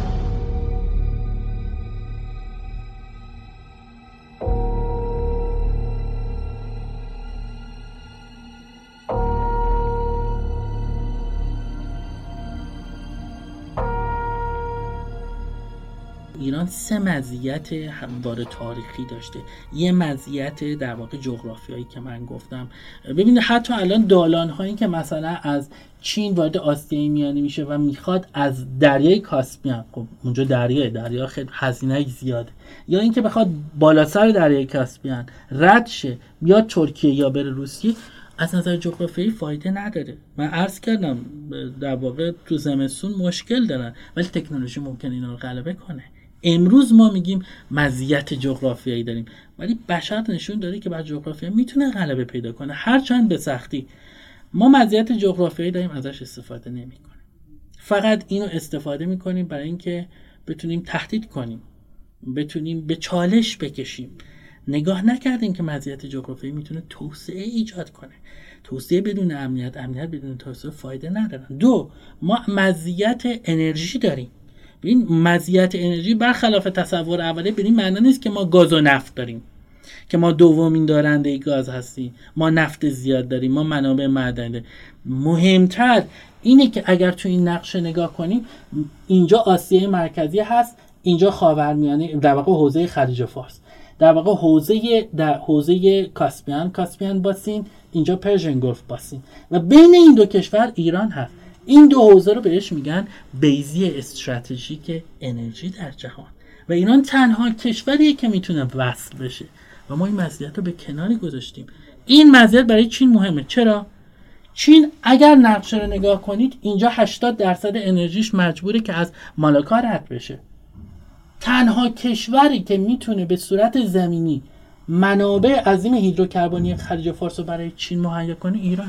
ایران سه مزیت همواره تاریخی داشته. یه مزیت در واقع جغرافیایی که من گفتم. ببینید حتی الان دالان هایی که مثلا از چین وارد آسیای میانه میشه و میخواد از دریای کاسپیان، خب اونجا دریای دریا خیلی هزینه زیاده، یا اینکه بخواد بالا سر دریای کاسپیان رد شه بیاد ترکیه یا بره روسیه، از نظر جغرافیایی فایده نداره. من عرض کردم در واقع تو زمستون مشکل دارن ولی تکنولوژی ممکن اینا رو غلبه کنه. امروز ما میگیم مزیت جغرافیایی داریم ولی بشر نشون داره که بر جغرافیا میتونه غلبه پیدا کنه هرچند به سختی. ما مزیت جغرافیایی داریم ازش استفاده نمیکنیم. فقط اینو استفاده میکنیم برای اینکه بتونیم تهدید کنیم، بتونیم به چالش بکشیم. نگاه نکردیم که مزیت جغرافیایی میتونه توسعه ایجاد کنه. توسعه بدون امنیت، امنیت بدون توسعه فایده نداره. دو، ما مزیت انرژی داریم. ببین مزیت انرژی برخلاف تصور اولیه به این معنی نیست که ما گاز و نفت داریم، که ما دومین دارنده گاز هستیم، ما نفت زیاد داریم، ما منابع معدنی داریم. مهمتر اینه که اگر تو این نقشه نگاه کنیم، اینجا آسیای مرکزی هست، اینجا خاورمیانه، در واقع حوزه خلیج فارس، در واقع حوزه در حوزه کاسپیان کاسپیان باسین، اینجا پرژن گلف باسین و بین این دو کشور ایران هست. این دو حوزه رو بهش میگن بیضه استراتژیک انرژی در جهان و ایران تنها کشوریه که میتونه وصل بشه و ما این مزیت رو به کناری گذاشتیم. این مزیت برای چین مهمه. چرا؟ چین اگر نقشه رو نگاه کنید، اینجا هشتاد درصد انرژیش مجبوره که از مالاکا رد بشه. تنها کشوری که میتونه به صورت زمینی منابع عظیم هیدروکربنی خلیج فارس رو برای چین مهیا کنه ایرانه.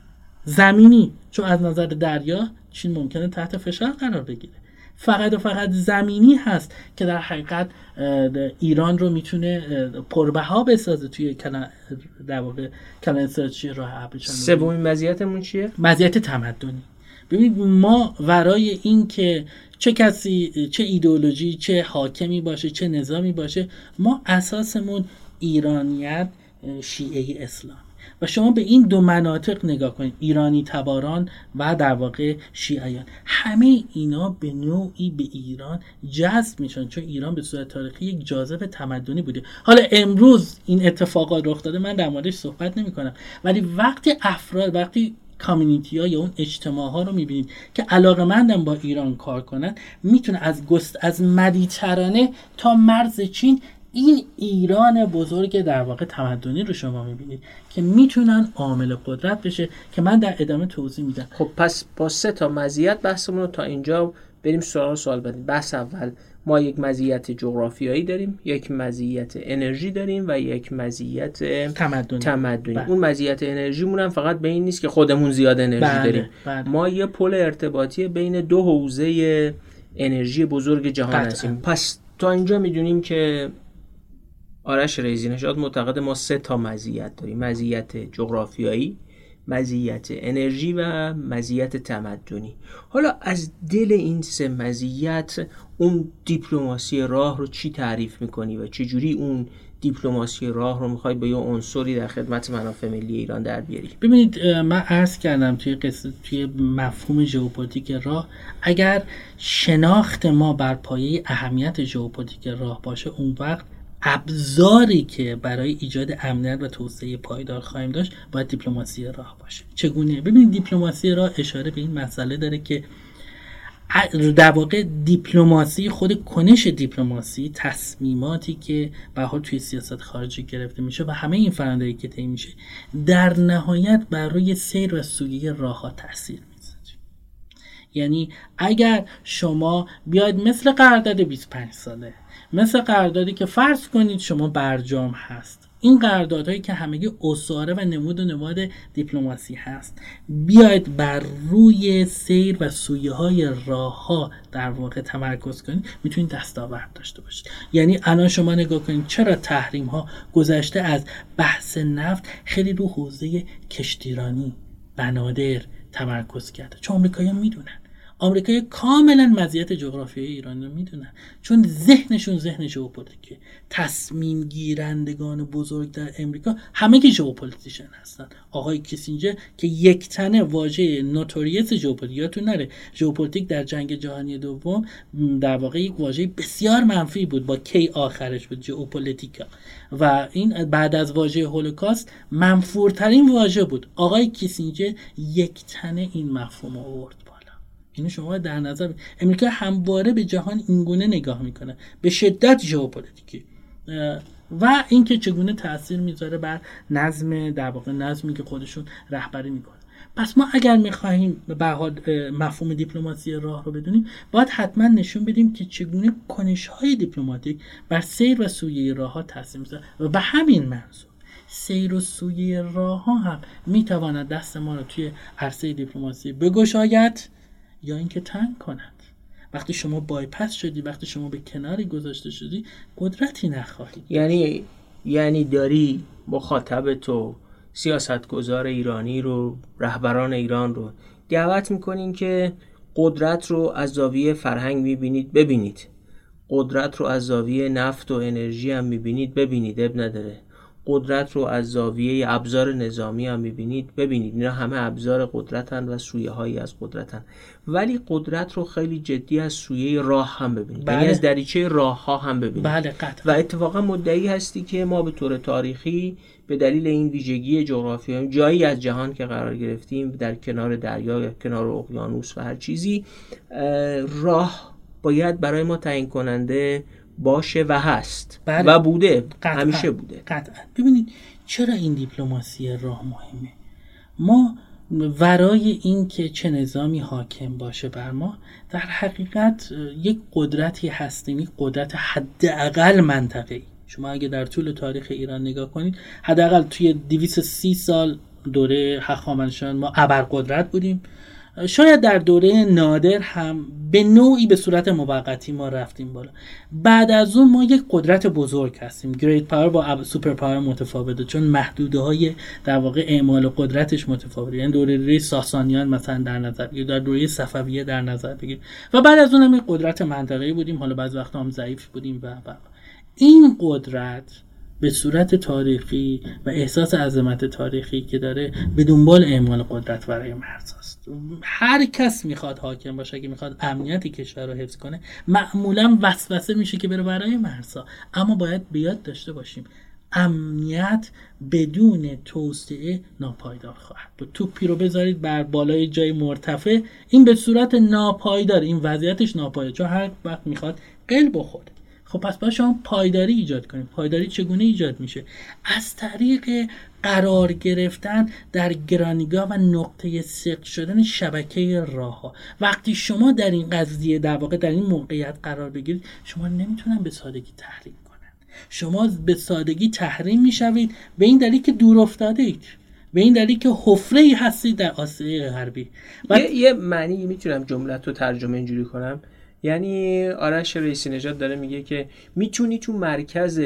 زمینی، چون از نظر دریا چین ممکنه تحت فشار قرار بگیره. فقط و فقط زمینی هست که در حقیقت ایران رو میتونه پربها بسازه توی کلا در واقع کلا استراتژی راه ابریشم. سومین مزیتمون چیه؟ مزیت تمدنی. ببینید ما ورای این که چه کسی، چه ایدئولوژی، چه حاکمی باشه، چه نظامی باشه، ما اساسمون ایرانیت، شیعه اسلام و شما به این دو مناطق نگاه کنید، ایرانی تباران و در واقع شیعیان، همه اینا به نوعی به ایران جذب میشن، چون ایران به صورت تاریخی یک جاذبه تمدنی بوده. حالا امروز این اتفاقات رخ داده، من در موردش صحبت نمی کنم، ولی وقتی افراد، وقتی کامیونیتی ها یا اون اجتماع ها رو میبینید که علاقه‌مندن با ایران کار کنن، میتونه از گست از مدیترانه تا مرز چین این ایران بزرگ در واقع تمدنی رو شما میبینید که میتونن عامل قدرت بشه که من در ادامه توضیح میدم. خب پس با سه تا مزیت بحثمون رو تا اینجا بریم سوال سوال بدیم. بحث اول ما یک مزیت جغرافیایی داریم، یک مزیت انرژی داریم و یک مزیت تمدنی. تمدنی. اون مزیت انرژیمون هم فقط به این نیست که خودمون زیاد انرژی بله، داریم. بله. ما یه پل ارتباطی بین دو حوزه انرژی بزرگ جهان هستیم. پس تا اینجا میدونیم که آرش رئیسی نژاد معتقد ما سه تا مزیت داریم: مزیت جغرافیایی، مزیت انرژی و مزیت تمدنی. حالا از دل این سه مزیت اون دیپلماسی راه رو چی تعریف میکنی و چه جوری اون دیپلماسی راه رو میخوای با یه عنصری در خدمت منافع ملی ایران در بیاری؟ ببینید من عرض کردم توی قصه توی مفهوم ژئوپلیتیک راه، اگر شناخت ما بر پایه اهمیت ژئوپلیتیک راه باشه، اون وقت ابزاری که برای ایجاد امنیت و توسعه پایدار خواهیم داشت باید دیپلماسی راه باشه. چگونه؟ ببینید دیپلماسی راه اشاره به این مسئله داره که در واقع دیپلماسی، خود کنش دیپلماسی، تصمیماتی که به هر حال توی سیاست خارجی گرفته میشه و همه این فرآیندی که طی میشه، در نهایت بر روی سیر و سویه راه‌ها تاثیر میذاره. یعنی اگر شما بیاید مثل قرارداد بیست و پنج ساله، مثل قراردادی که فرض کنید شما برجام هست، این قراردادهایی که همگی اسطوره و نمود و نماد دیپلماسی هست، بیاید بر روی سیر و سویه های راه ها در واقع تمرکز کنید، میتونید دستاورد داشته باشید. یعنی الان شما نگاه کنید چرا تحریم ها گذشته از بحث نفت خیلی رو حوزه کشتیرانی، بنادر تمرکز کرده، چون آمریکایی‌ها میدونن، آمریکایی کاملا مزیت جغرافیایی ایران رو میدونن، چون ذهنشون ذهن ژئوپلیتیکه. تصمیم گیرندگان بزرگ در امریکا همه که ژئوپلیتیشن هستن. آقای کیسینجر که یک تنه واژه نوتوریوس ژئوپلیتیک، یادتون نره ژئوپلیتیک در جنگ جهانی دوم در واقع یک واژه بسیار منفی بود، با کی آخرش بود، ژئوپلیتیکا، و این بعد از واژه هولوکاست منفورترین واژه بود. آقای کیسینجر یک تنه این مفهوم آورد. اینو شما در نظر بگیرید. امریکا همواره به جهان اینگونه نگاه میکنه، به شدت ژئوپلیتیکی، و اینکه چگونه تاثیر میذاره بر نظم، در واقع نظمی که خودشون رهبری میکنه. پس ما اگر میخواهیم به حال مفهوم دیپلماسی راه رو بدونیم، باید حتما نشون بدیم که چگونه کنش‌های دیپلماتیک بر سیر و سویه راه‌ها تاثیر میذاره و به همین منظور سیر و سویه راه‌ها هم میتواند دست ما رو توی عرصه دیپلماسی بگشاید یا اینکه تنگ کند. وقتی شما بایپاس شدی، وقتی شما به کناری گذاشته شدی، قدرتی نخواهی. یعنی یعنی داری مخاطب تو، سیاستگزار ایرانی رو، رهبران ایران رو دعوت میکنین که قدرت رو از زاویه فرهنگ میبینید ببینید، قدرت رو از زاویه نفت و انرژی هم میبینید ببینید، اب نداره، قدرت رو از زاویه ابزار نظامی هم میبینید ببینید، اینا همه ابزار قدرتن و سویه هایی از قدرتن، ولی قدرت رو خیلی جدی از سویه راه هم ببینید، بله. یعنی از دریچه راه ها هم ببینید. بله قطعا. و اتفاقا مدعی هستی که ما به طور تاریخی به دلیل این ویژگی جغرافیایی جایی از جهان که قرار گرفتیم، در کنار دریا یا کنار اقیانوس و هر چیزی، راه باید برای ما تعیین کننده باشه و هست. بله. و بوده. قطعا. همیشه بوده. قطعا. ببینید چرا این دیپلماسی راه مهمه؟ ما ورای این که چه نظامی حاکم باشه بر ما، در حقیقت یک قدرتی هستیم، یک قدرت حداقل منطقه‌ای. شما اگه در طول تاریخ ایران نگاه کنید، حداقل توی دویست و سی سال دوره هخامنشیان ما ابرقدرت بودیم. شاید در دوره نادر هم به نوعی به صورت موقتی ما رفتیم بالا. بعد از اون ما یک قدرت بزرگ هستیم. گریت پاور با سوپر پاور متفاوته، چون محدوده های در واقع اعمال قدرتش متفاوته. یعنی دوره ساسانیان مثلا در نظر بگیر، در دوره صفویه در نظر بگیر، و بعد از اون هم یک قدرت منطقه‌ای بودیم، حالا بعضی وقتا هم ضعیف بودیم و و این قدرت به صورت تاریخی و احساس عظمت تاریخی که داره به دنبال اعمال قدرت برای مرزاست. هر کس میخواد حاکم باشه که میخواد امنیت کشور رو حفظ کنه، معمولا وسوسه میشه که بره برای مرزها. اما باید به یاد داشته باشیم امنیت بدون توسعه ناپایدار خواهد بود. توپی رو بذارید بر بالای جای مرتفع، این به صورت ناپایدار، این وضعیتش ناپایدار، چون هر وقت میخواد قل بخوره. خب پس باید شما پایداری ایجاد کنیم. پایداری چگونه ایجاد میشه؟ از طریق قرار گرفتن در گرانیگاه و نقطه ثقل شدن شبکه راه‌ها. وقتی شما در این قضیه در واقع در این موقعیت قرار بگیرید، شما نمیتونن به سادگی تحریم کنن. شما به سادگی تحریم میشوید به این دلیل که دور افتاده اید، به این دلیل که حفره‌ای هستید در آسیای غربی. و یه, یه معنی میتونم جملت رو ترجمه اینجوری کنم، یعنی آرش رئیسی نژاد داره میگه که میتونی تو مرکز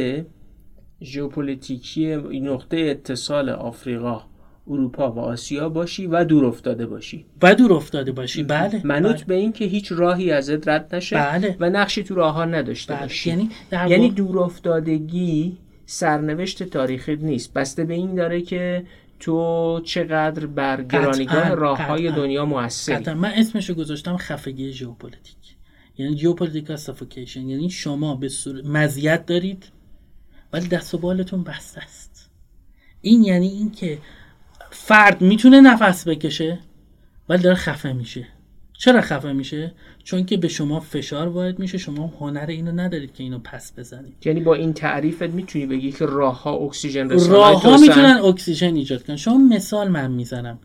ژئوپلیتیکی نقطه اتصال آفریقا، اروپا و آسیا باشی و دور افتاده باشی و دور افتاده باشی بله، منوط بله. به این که هیچ راهی ازت رد نشه بله. و نقشی تو راه ها نداشته بله. باشی. یعنی, یعنی دور افتادگی سرنوشت تاریخی نیست، بسته به این داره که تو چقدر بر گرانیگاه راههای دنیا مؤثری. قطعا. من اسمشو گذاشتم خفگی ژئوپلیتیک، یعنی ژئوپلیتیکال سافوکیشن. یعنی شما به صورت مزیت دارید ولی دست و بالتون بسته است. این یعنی این که فرد میتونه نفس بکشه ولی داره خفه میشه. چرا خفه میشه؟ چون که به شما فشار وارد میشه، شما هنر اینو ندارید که اینو پس بزنید. یعنی با این تعریفت میتونی بگی که راهها اکسیژن رسانای راهها میتونن اکسیژن ایجاد کنن. شما مثال من میزنم،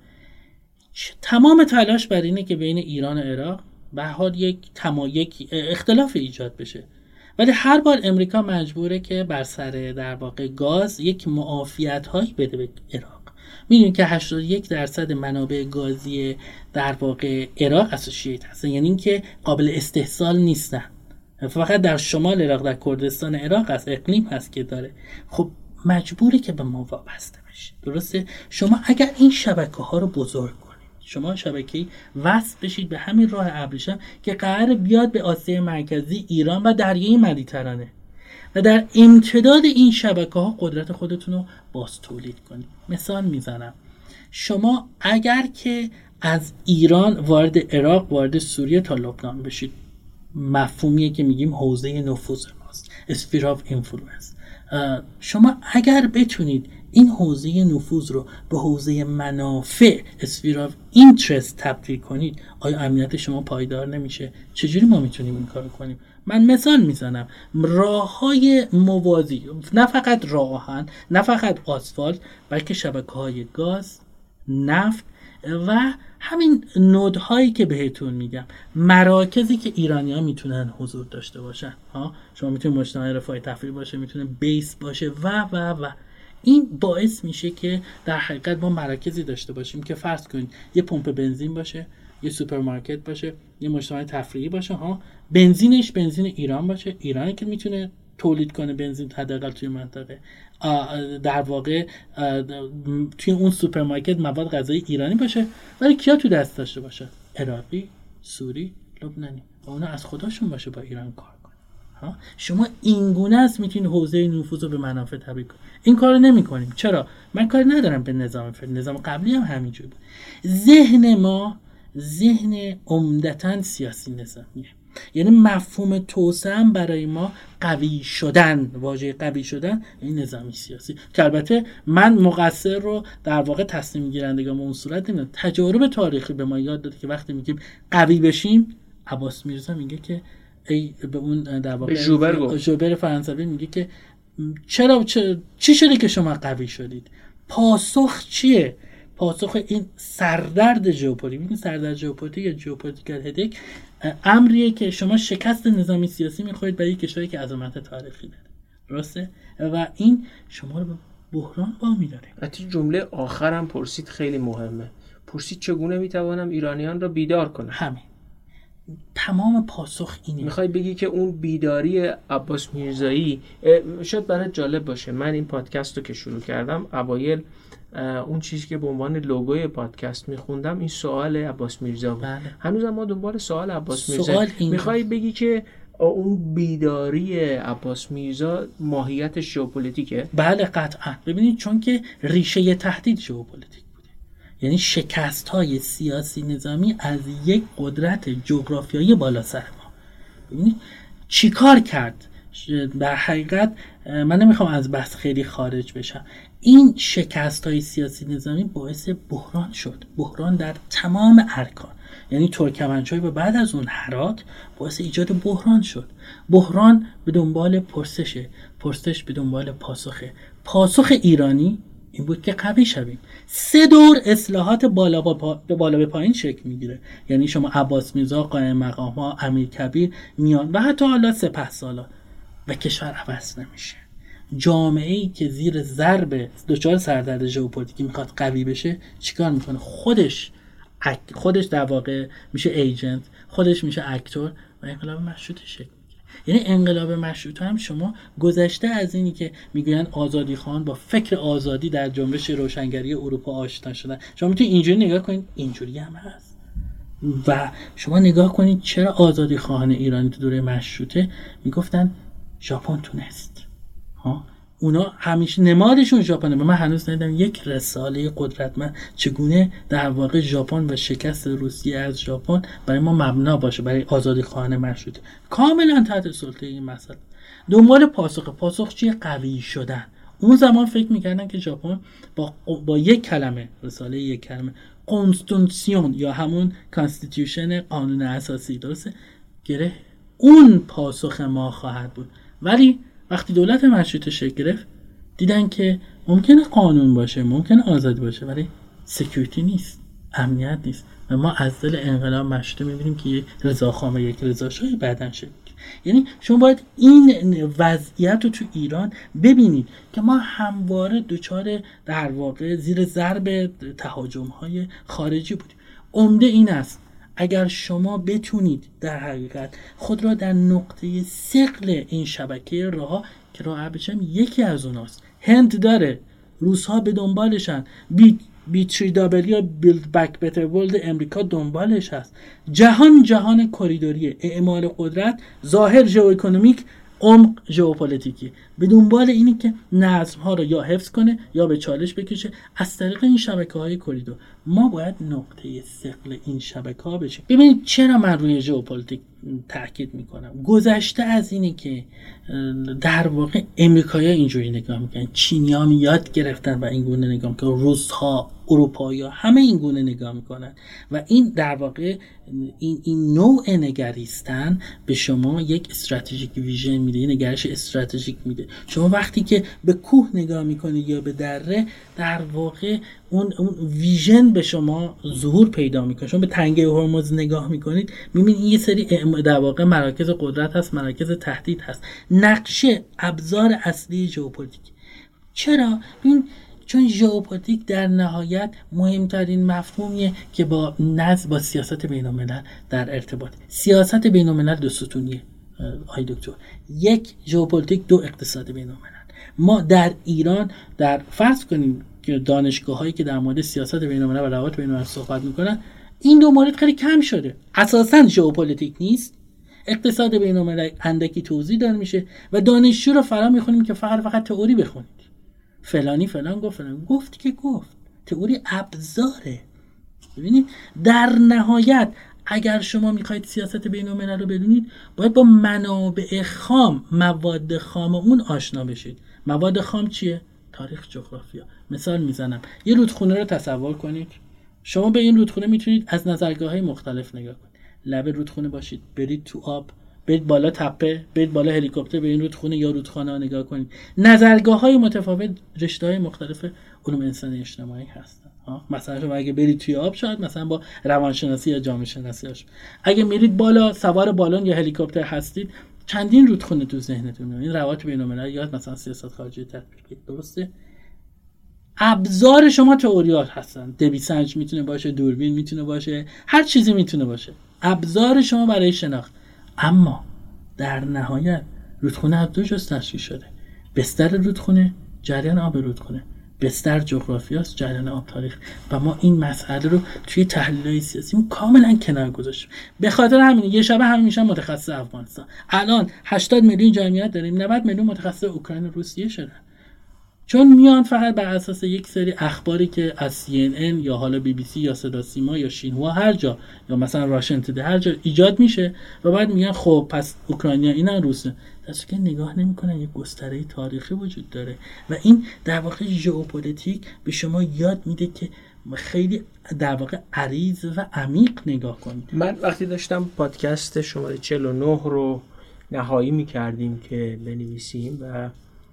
تمام تلاش بر اینه که بین ایران و عراق به حال یک تمایک اختلاف ایجاد بشه، ولی هر بار امریکا مجبوره که بر سر در واقع گاز یک معافیت هایی بده به عراق. میدونید که هشتاد و یک درصد منابع گازی در واقع عراق اسوسییت هستن، یعنی این که قابل استحصال نیستن، فقط در شمال عراق، در کردستان عراق از اقلیم هست که داره. خب مجبوره که به ما وابسته بشه. درسته؟ شما اگر این شبکه ها رو بزرگ شما شبکه‌ای وصل بشید به همین راه ابریشم که قرار بیاد به آسیای مرکزی، ایران و دریای مدیترانه، و در امتداد این شبکه‌ها قدرت خودتون رو باز تولید کنید. مثال میزنم، شما اگر که از ایران وارد عراق، وارد سوریه تا لبنان بشید، مفهومیه که میگیم حوزه نفوذ ماست، اسفیر آف اینفلوئنس. شما اگر بتونید این حوزه نفوذ رو به حوزه منافع، اسفیر آف اینترست تبدیل کنید، آیا امنیت شما پایدار نمیشه؟ چجوری ما میتونیم این کارو کنیم؟ من مثال میزنم، راههای موازی، نه فقط راه آهن، نه فقط آسفالت، بلکه شبکه‌های گاز، نفت و همین نودهایی که بهتون میگم، مراکزی که ایرانی‌ها میتونن حضور داشته باشن. ها شما میتونید مجتمع رفاه تفریحی باشه، میتونه بیس باشه و و و این باعث میشه که در حقیقت ما مراکزی داشته باشیم که فرض کنید یه پمپ بنزین باشه، یه سوپرمارکت باشه، یه مجتمع تفریحی باشه، ها بنزینش بنزین ایران باشه، ایرانی که میتونه تولید کنه بنزین حداقل توی منطقه، در واقع توی اون سوپرمارکت مواد غذایی ایرانی باشه، ولی کیا تو دست داشته باشه؟ عراقی، سوری، لبنانی. اونا از خودشون باشه با ایران کار کنه. ها شما این گونه است میتونید حوزه نفوذ رو به منافع تبدیل کنید. این کارو نمی‌کنیم. چرا؟ من کاری ندارم به نظام فعلی، نظام قبلی هم همینجوری بود. ذهن ما ذهن عمدتاً سیاسی نظامیه. یعنی مفهوم توسعه هم برای ما قوی شدن، واژه قوی شدن این نظامی سیاسی، که البته من مقصر رو در واقع تصمیم گیرندگان به اون صورت نمیدونم. تجارب تاریخی به ما یاد داده که وقتی میگیم قوی بشیم، عباس میرزا میگه که ای به اون در واقع ژوبر گفت، ژوبر فرانسوی میگه که چرا چه چی شده که شما قوی شدید؟ پاسخ چیه؟ پاسخ این سردرد ژئوپلیتیک، این سردرد ژئوپلیتیک یا ژئوپلیتیکال هدک امریه که شما شکست نظامی سیاسی میخواید برای کشوری که عظمت تاریخی داره، درسته؟ و این شما رو به بحران وامی داره. حتی جمله آخرم پرسید خیلی مهمه، پرسید چگونه میتوانم ایرانیان را بیدار کنم. همین تمام پاسخ اینه. میخوای بگی که اون بیداری عباس میرزایی شاید برات جالب باشه. من این پادکست رو که شروع کردم اوایل اون چیزی که به عنوان لوگوی پادکست میخوندم این سوال عباس میرزا بود. هنوز ما دنبال سوال عباس میرزا. میخوای بگی که اون بیداری عباس میرزا ماهیتش ژئوپلیتیکه؟ بله قطعا. ببینید چون که ریشه تهدید ژئوپلیتیک بوده، یعنی شکست های سیاسی نظامی از یک قدرت جغرافیایی بالا سر ما. ببینید چی کار کرد؟ در حقیقت من نمیخوام از بحث خیلی خارج بشم، این شکست های سیاسی نظامی باعث بحران شد، بحران در تمام ارکان. یعنی ترکمنچای و بعد از اون هرات باعث ایجاد بحران شد. بحران به دنبال پرسشه، پرسش به دنبال پاسخه. پاسخ ایرانی این بود که قوی شویم. سه دور اصلاحات بالا به بالا به پایین شکل میگیره. یعنی شما عباس میرزا، قائم مقام‌ها، امیرکبیر میان و حتی حالا سپهسالار، و کشور عوض نمیشه. جامعه‌ای که زیر ضرب دچار سردرد ژئوپلیتیکی میخواد قوی بشه چیکار میکنه؟ خودش خودش در واقع میشه ایجنت، خودش میشه اکتور و انقلاب مشروطه شکل میگیره. یعنی انقلاب مشروطه هم شما گذشته از اینی که میگوین آزادی خواهان با فکر آزادی در جنبش روشنگری اروپا آشنا شدن، شما میتونید اینجوری نگاه کنید، اینجوری هم هست. و شما نگاه کنید چرا آزادی خواهان ایرانی تو دوره مشروطه میگفتن ژاپن تونست، ها اونا همیشه نمادشون ژاپنه. من هنوز ندیدم یک رساله قدرتمند چگونه در واقع ژاپن و شکست روسیه از ژاپن برای ما مبنا باشه برای آزادی خواهان مشروطه. کاملا تحت سلطه این مسئله. دنبال پاسخ پاسخ چیه؟ قوی شدن. اون زمان فکر میکردن که ژاپن با با یک کلمه، رساله یک کلمه، کنستیتوشن یا همون کانستیتوشن قانون اساسی، درسته، گره اون پاسخ ما خواهد بود. ولی وقتی دولت مشروطه شکل گرفت دیدن که ممکنه قانون باشه، ممکنه آزادی باشه، ولی سکیوریتی نیست، امنیت نیست. و ما از دل انقلاب مشروطه میبینیم که یک رضاخان و یک رضاشاهی بعدن شد. یعنی شما باید این وضعیت رو تو ایران ببینید که ما همواره دچار در واقع زیر ضرب تهاجم‌های خارجی بودیم. عمده این است اگر شما بتونید در حقیقت خود را در نقطه ثقل این شبکه راه که راه ابریشم یکی از اوناست، هند داره، روس‌ها به دنبالشن، بی بی تری دابل یا بیلد بک بتر ورلد امریکا دنبالش هست. جهان جهان کریدوری، اعمال قدرت، ظاهر ژئواکونومیک، عمق ژئوپلیتیکی، به دنبال اینی که نظم‌ها رو یا حفظ کنه یا به چالش بکشه از طریق این شبکه‌های کریدور. ما باید نقطه ثقل این شبکه‌ها بشیم. ببینید چرا من روی ژئوپلیتیک تاکید میکنم. گذشته از اینی که در واقع امریکایی‌ها اینجوری نگاه میکنن، چینی‌ها یاد گرفتن و این گونه نگاه میکنن، روس‌ها، اروپایی‌ها همه این گونه نگاه میکنن و این در واقع این این نوع نگریستن به شما یک استراتژیک ویژن میده، یه نگرش استراتژیک میده. شما وقتی که به کوه نگاه میکنید یا به دره، در واقع اون اون ویژن به شما ظهور پیدا میکنه. شما به تنگه هرمز نگاه میکنید، میبینید این یه سری در واقع مراکز قدرت هست، مراکز تهدید هست. نقشه ابزار اصلی ژئوپلیتیک. چرا؟ این چون ژئوپلیتیک در نهایت مهمترین مفهومیه که با نظم با سیاست بین‌الملل در ارتباط. سیاست بین‌الملل دو ستونیه آقای دکتر، یک ژئوپلیتیک، دو اقتصاد بین‌الملل. ما در ایران در فرض کنیم که دانشگاه‌هایی که در مورد سیاست بین‌الملل و روابط بین‌الملل صحبت می‌کنن، این دو مورد خیلی کم شده. اساساً ژئوپلیتیک نیست، اقتصاد بین‌الملل اندکی توضیح داده میشه و دانشجو رو فرا می‌خونیم که فقط فقط تئوری بخونید. فلانی فلان گفت، فلان گفت که گفت. تئوری ابزاره. ببینید در نهایت اگر شما میخواید سیاست بین‌الملل رو بدونید، باید با منابع خام، مواد خام اون آشنا بشید. مواد خام چیه؟ تاریخ، جغرافیا. مثال میزنم، یه رودخونه رو تصور کنید. شما به این رودخونه میتونید از نظرگاه‌های مختلف نگاه کنید. لبه رودخونه باشید، برید تو آب، برید بالا تپه، برید بالا هلیکوپتر به این رودخونه یا رودخانه نگاه کنید. نظرگاه‌های متفاوت، رشته‌های مختلف علوم انسانی اجتماعی هستن. مثلا شما اگه برید توی آب، شاید مثلا با روانشناسی یا جامعه شناسی هاش. اگه میرید بالا، سوار بالون یا هلیکوپتر هستید، چندین رودخونه تو ذهنتون میاد. این روابط بین‌الملل یا مثلا سیاست خارجی تطبیقی، درسته؟ ابزار شما تئوریات هستن. دبیسنج میتونه باشه، دوربین میتونه باشه، هر چیزی میتونه باشه. ابزار شما برای شناخت. اما در نهایت رودخونه از دو جز تشکیل شده. بستر رودخونه، جریان آب رودخونه. بستر جغرافیاست، جریان آب تاریخ. و ما این مسئله رو توی تحلیل‌های سیاسی کاملا کنار گذاشتیم. به خاطر همین یه شبه همین میشن متخصص افغانستان. الان هشتاد میلیون جمعیت داریم، نود میلیون متخصص اوکراین و روسیه شدن. چون میان فقط بر اساس یک سری اخباری که از سی ان ان یا حالا بی بی سی یا صدا سیما یا شینهوا هر جا یا مثلا راشن تودی هر جا ایجاد میشه و بعد میگن خب پس اوکراینیا اینا روسه، دست که نگاه نمیکنن یک گستره تاریخی وجود داره. و این در واقع ژئوپلیتیک به شما یاد میده که خیلی در واقع عریض و عمیق نگاه کنید. من وقتی داشتم پادکست شماره چهل و نه رو نهایی میکردیم که بنویسیم و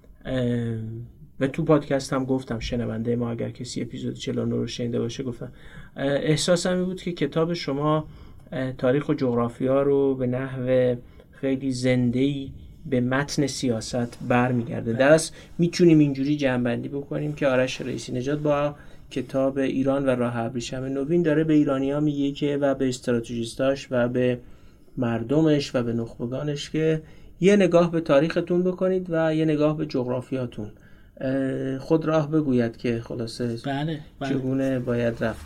و تو پادکست هم گفتم، شنونده ما اگر کسی اپیزود چهل و نه رو شنیده باشه، گفتم احساسم این بود که کتاب شما تاریخ و جغرافیا رو به نحو خیلی زنده‌ای به متن سیاست برمیگرده. در اصل میتونیم اینجوری جمع‌بندی بکنیم که آرش رئیسی نژاد با کتاب ایران و راه ابریشم نوین داره به ایرانی‌ها میگه که و به استراتژیستاش و به مردمش و به نخبگانش که یه نگاه به تاریختون بکنید و یه نگاه به جغرافیاتون. خود راه بگوید که خلاصه بله، بله. چگونه باید رفت.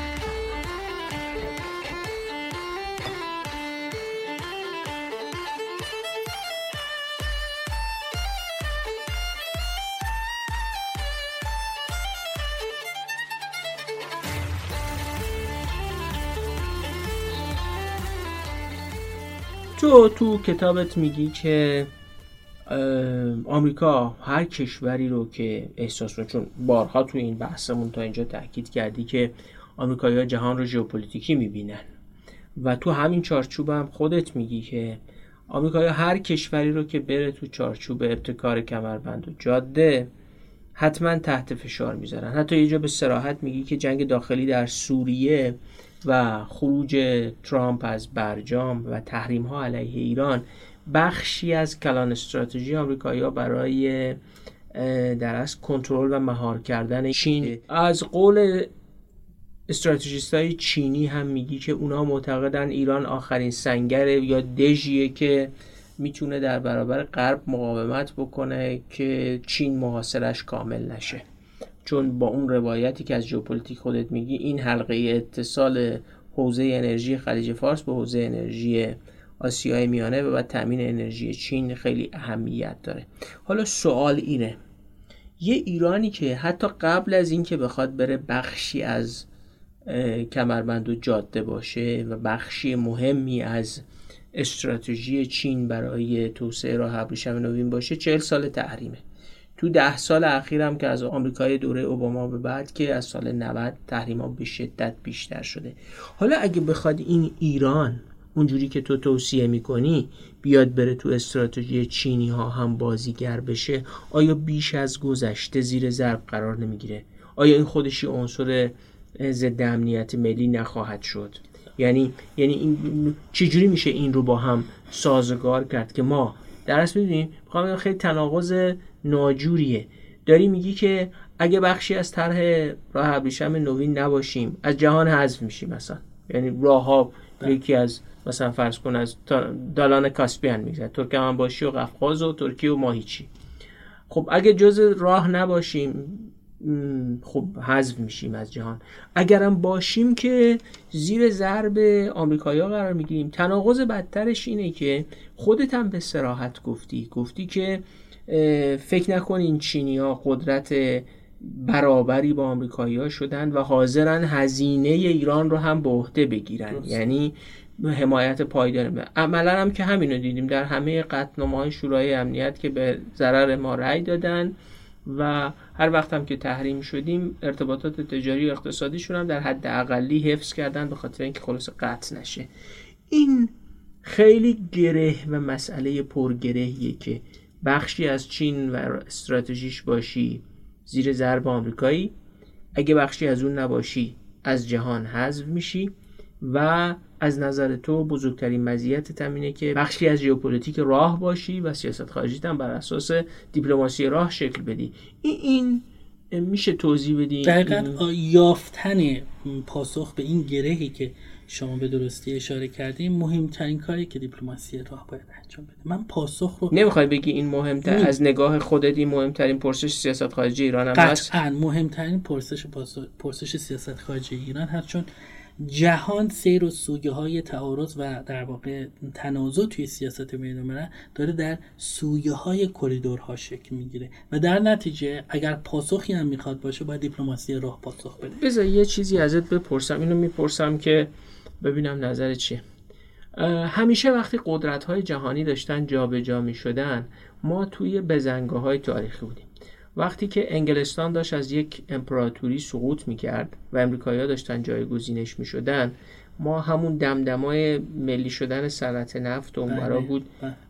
تو تو کتابت میگی که آمریکا هر کشوری رو که احساس رو، چون بارها تو این بحثمون تا اینجا تاکید کردی که آمریکایی‌ها جهان رو ژئوپلیتیکی میبینن و تو همین چارچوب هم خودت میگی که آمریکایی‌ها هر کشوری رو که بره تو چارچوب ابتکار کمربند و جاده حتما تحت فشار میذارن. حتی یه جا به صراحت میگی که جنگ داخلی در سوریه و خروج ترامپ از برجام و تحریم‌ها علیه ایران بخشی از کلان استراتژی آمریکایی‌ها برای در اصل کنترل و مهار کردن چین. از قول استراتژیستای چینی هم میگی که اونا معتقدن ایران آخرین سنگر یا دژیه که میتونه در برابر غرب مقاومت بکنه که چین محاصرش کامل نشه. چون با اون روایتی که از ژئوپلیتیک خودت میگی، این حلقه اتصال حوزه انرژی خلیج فارس به حوزه انرژی آسیای میانه و بعد تامین انرژی چین خیلی اهمیت داره. حالا سوال اینه، یه ایرانی که حتی قبل از این که بخواد بره بخشی از کمربند و جاده باشه و بخشی مهمی از استراتژی چین برای توسعه راه ابریشم نوین باشه، چهل سال تحریمه. تو ده سال اخیر هم که از آمریکای دوره اوباما به بعد که از سال نود تحریم‌ها به شدت بیشتر شده. حالا اگه بخواد این ایران اونجوری که تو توصیه میکنی بیاد بره تو استراتژی چینی ها هم بازیگر بشه، آیا بیش از گذشته زیر ضرب قرار نمیگیره؟ آیا این خودشی عنصر ضد امنیت ملی نخواهد شد؟ یعنی یعنی این چجوری میشه این رو با هم سازگار کرد که ما در اصل میدونیم خیلی تناقض ناجوریه. داری میگی که اگه بخشی از طرح راه ابریشم نوین نباشیم از جهان حذف میشیم. مثلا یعنی راهها یکی از مثلا فرض کن از دالان کاسپیان میگذره، ترکمنباشی و قفقاز و ترکیه و ماهیچی. خب اگه جز راه نباشیم خب حذف میشیم از جهان. اگرم باشیم که زیر ضرب آمریکایی‌ها قرار میگیریم. تناقض بدترش اینه که خودت هم به صراحت گفتی گفتی که فکر نکن این چینی‌ها قدرت برابری با آمریکایی‌ها شدن و حاضرن هزینه ایران رو هم به عهده بگیرن. درست. یعنی حمایت پایدار. عملاً هم که همینو دیدیم در همه قطعنامه‌های شورای امنیت که به ضرر ما رأی دادن و هر وقت هم که تحریم شدیم ارتباطات تجاری و اقتصادیشون هم در حد اقلی حفظ کردن به خاطر اینکه خلاص قطع نشه. این خیلی گره و مسئله پرگرهیه که بخشی از چین و استراتژیش باشی زیر ضرب آمریکایی، اگه بخشی از اون نباشی از جهان حذف میشی و از نظر تو بزرگترین مزیتت هم اینه که بخشی از ژئوپلیتیک راه باشی و سیاست خارجیت هم بر اساس دیپلماسی راه شکل بدی. این این میشه توضیح بدی؟ دقیقاً یافتن پاسخ به این گرهی که شما به درستی اشاره کردیم مهمترین کاری که دیپلماسی راه باید انجام بده. من پاسخ رو نمیخوای بگی این مهمتر از نگاه خودت این مهمترین پرسش سیاست خارجی ایران هم هست؟ قطعاً مهمترین پرسش پرسش سیاست خارجی ایران هست، چون جهان سیر و سویه های تعارض و در واقع تنازع توی سیاست بین‌الملل داره در سویه های کریدورها شکل میگیره و در نتیجه اگر پاسخی هم میخواد باشه باید دیپلماسی راه پاسخ بده. بذار یه چیزی ازت بپرسم، اینو میپرسم که ببینم نظرت چیه. همیشه وقتی قدرت‌های جهانی داشتن جابجا میشدن ما توی بزنگاه‌های تاریخی بودیم. وقتی که انگلستان داشت از یک امپراتوری سقوط میکرد و امریکایی‌ها داشتن جایگزینش میشدن، ما همون دمدمای ملی شدن صنعت نفت اون برا بود.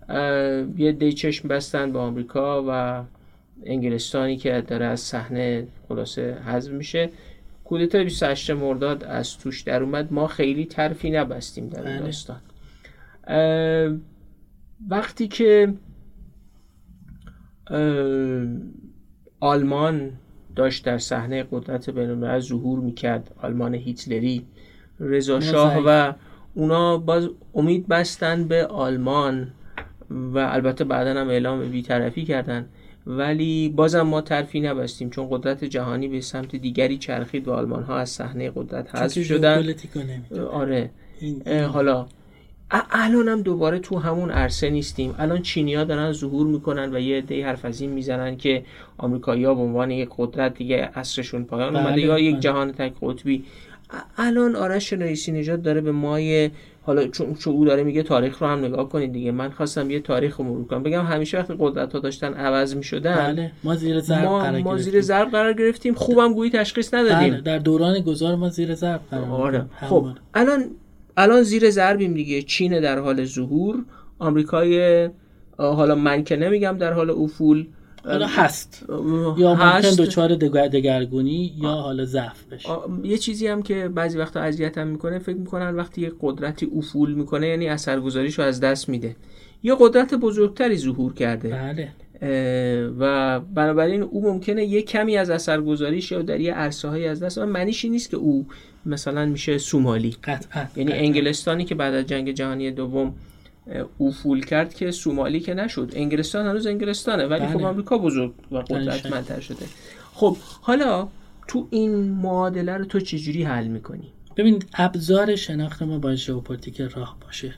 یه دی چشم بستن به آمریکا و انگلستانی که داره از صحنه خلاصه حذف میشه. کودتای بیست و هشتم مرداد از توش در اومد، ما خیلی طرفی نبستیم در این داستان. وقتی که آلمان داشت در صحنه قدرت بین‌الملل ظهور میکرد، آلمان هیتلری، رضا شاه و اونا باز امید بستن به آلمان و البته بعداً هم اعلام بی‌طرفی کردن، ولی بازم ما طرفی نبستیم چون قدرت جهانی به سمت دیگری چرخید و آلمان ها از صحنه قدرت حذف شدن. آره حالا الان هم دوباره تو همون عرصه نیستیم. الان چینی‌ها دارن ظهور میکنن و یه عده‌ای حرف از این میزنن که آمریکایی‌ها به عنوان یک قدرت دیگه عصرشون پایان اومده یا یک جهان تک قطبی. الان آرش رئیسی نژاد داره به ما، حالا چون چون او داره میگه تاریخ رو هم نگاه کنید دیگه، من خواستم یه تاریخ رو مرور کنم بگم همیشه وقتی قدرت‌ها داشتن عوض می‌شدن بله ما زیر ضرب ما, قرار ما زیر ضرب قرار گرفتیم، خوبم گویی تشخیص ندادیم. بله در دوران گذار ما زیر ضرب قرار آره. خب الان الان زیر ضربیم دیگه. چین در حال ظهور، آمریکای حالا من که نمیگم در حال افول حالا هست یا ممکن دوچار دگرگونی یا حالا ضعف بشه. یه چیزی هم که بعضی وقتا اذیتم میکنه، فکر میکنن وقتی یه قدرتی افول میکنه یعنی اثرگذاریشو از دست میده. یه قدرت بزرگتری ظهور کرده بله و بنابراین او ممکنه یه کمی از اثرگذاریش یا در یه عرصه‌های از دست. معنیش نیست که او مثلا میشه سومالی. قطعا یعنی قطعا. انگلستانی که بعد از جنگ جهانی دوم افول کرد که سومالی که نشد. انگلستان هنوز انگلستانه ولی خب آمریکا بزرگ و قدرتمندتر شده. خب حالا تو این معادله رو تو چجوری حل میکنی؟ ببینید ابزار شناخت ما باید ژئوپلیتیک راه باشه.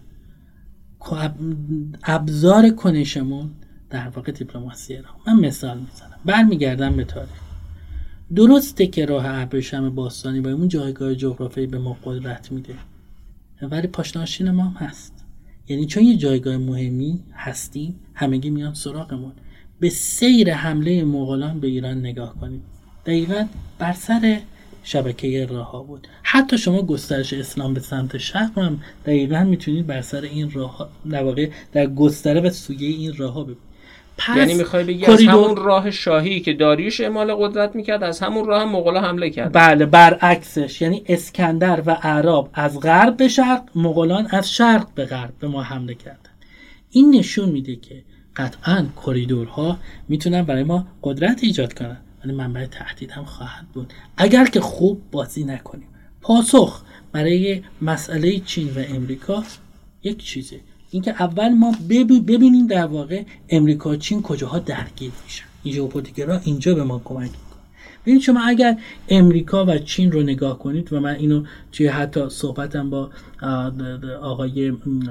ابزار کنشمون در واقع دیپلماسی راه. من مثال میزنم، برمیگردم به تاریخ. درسته که راه ابریشم باستانی با اون جایگاه جغرافیایی به ما قدرت میده، ولی پاشناشین ما هم هست. یعنی چون یه جایگاه مهمی هستی همگی میان سراغمون. به سیر حمله مغولان به ایران نگاه کنید، دقیقاً بر سر شبکه راه ها بود. حتی شما گسترش اسلام به سمت شرق هم دقیقاً میتونید بر سر این راه در واقع در گستره و سویه این راه ها ببینید. یعنی میخوای بگی از همون راه شاهی که داریوش اعمال قدرت میکرد از همون راه مغولا حمله کرد؟ بله برعکسش، یعنی اسکندر و اعراب از غرب به شرق، مغولان از شرق به غرب به ما حمله کردن. این نشون میده که قطعاً کریدورها میتونن برای ما قدرت ایجاد کنن، ولی منبع تهدید هم خواهد بود اگر که خوب بازی نکنیم. پاسخ برای مسئله چین و امریکا یک چیزه، اینکه اول ما ببینیم در واقع امریکا و چین کجاها درگیر میشن. این ژئوپلیتیکرها اینجا به ما کمک میکنه. ببینید شما اگر امریکا و چین رو نگاه کنید، و من اینو توی حتی صحبتم با آقای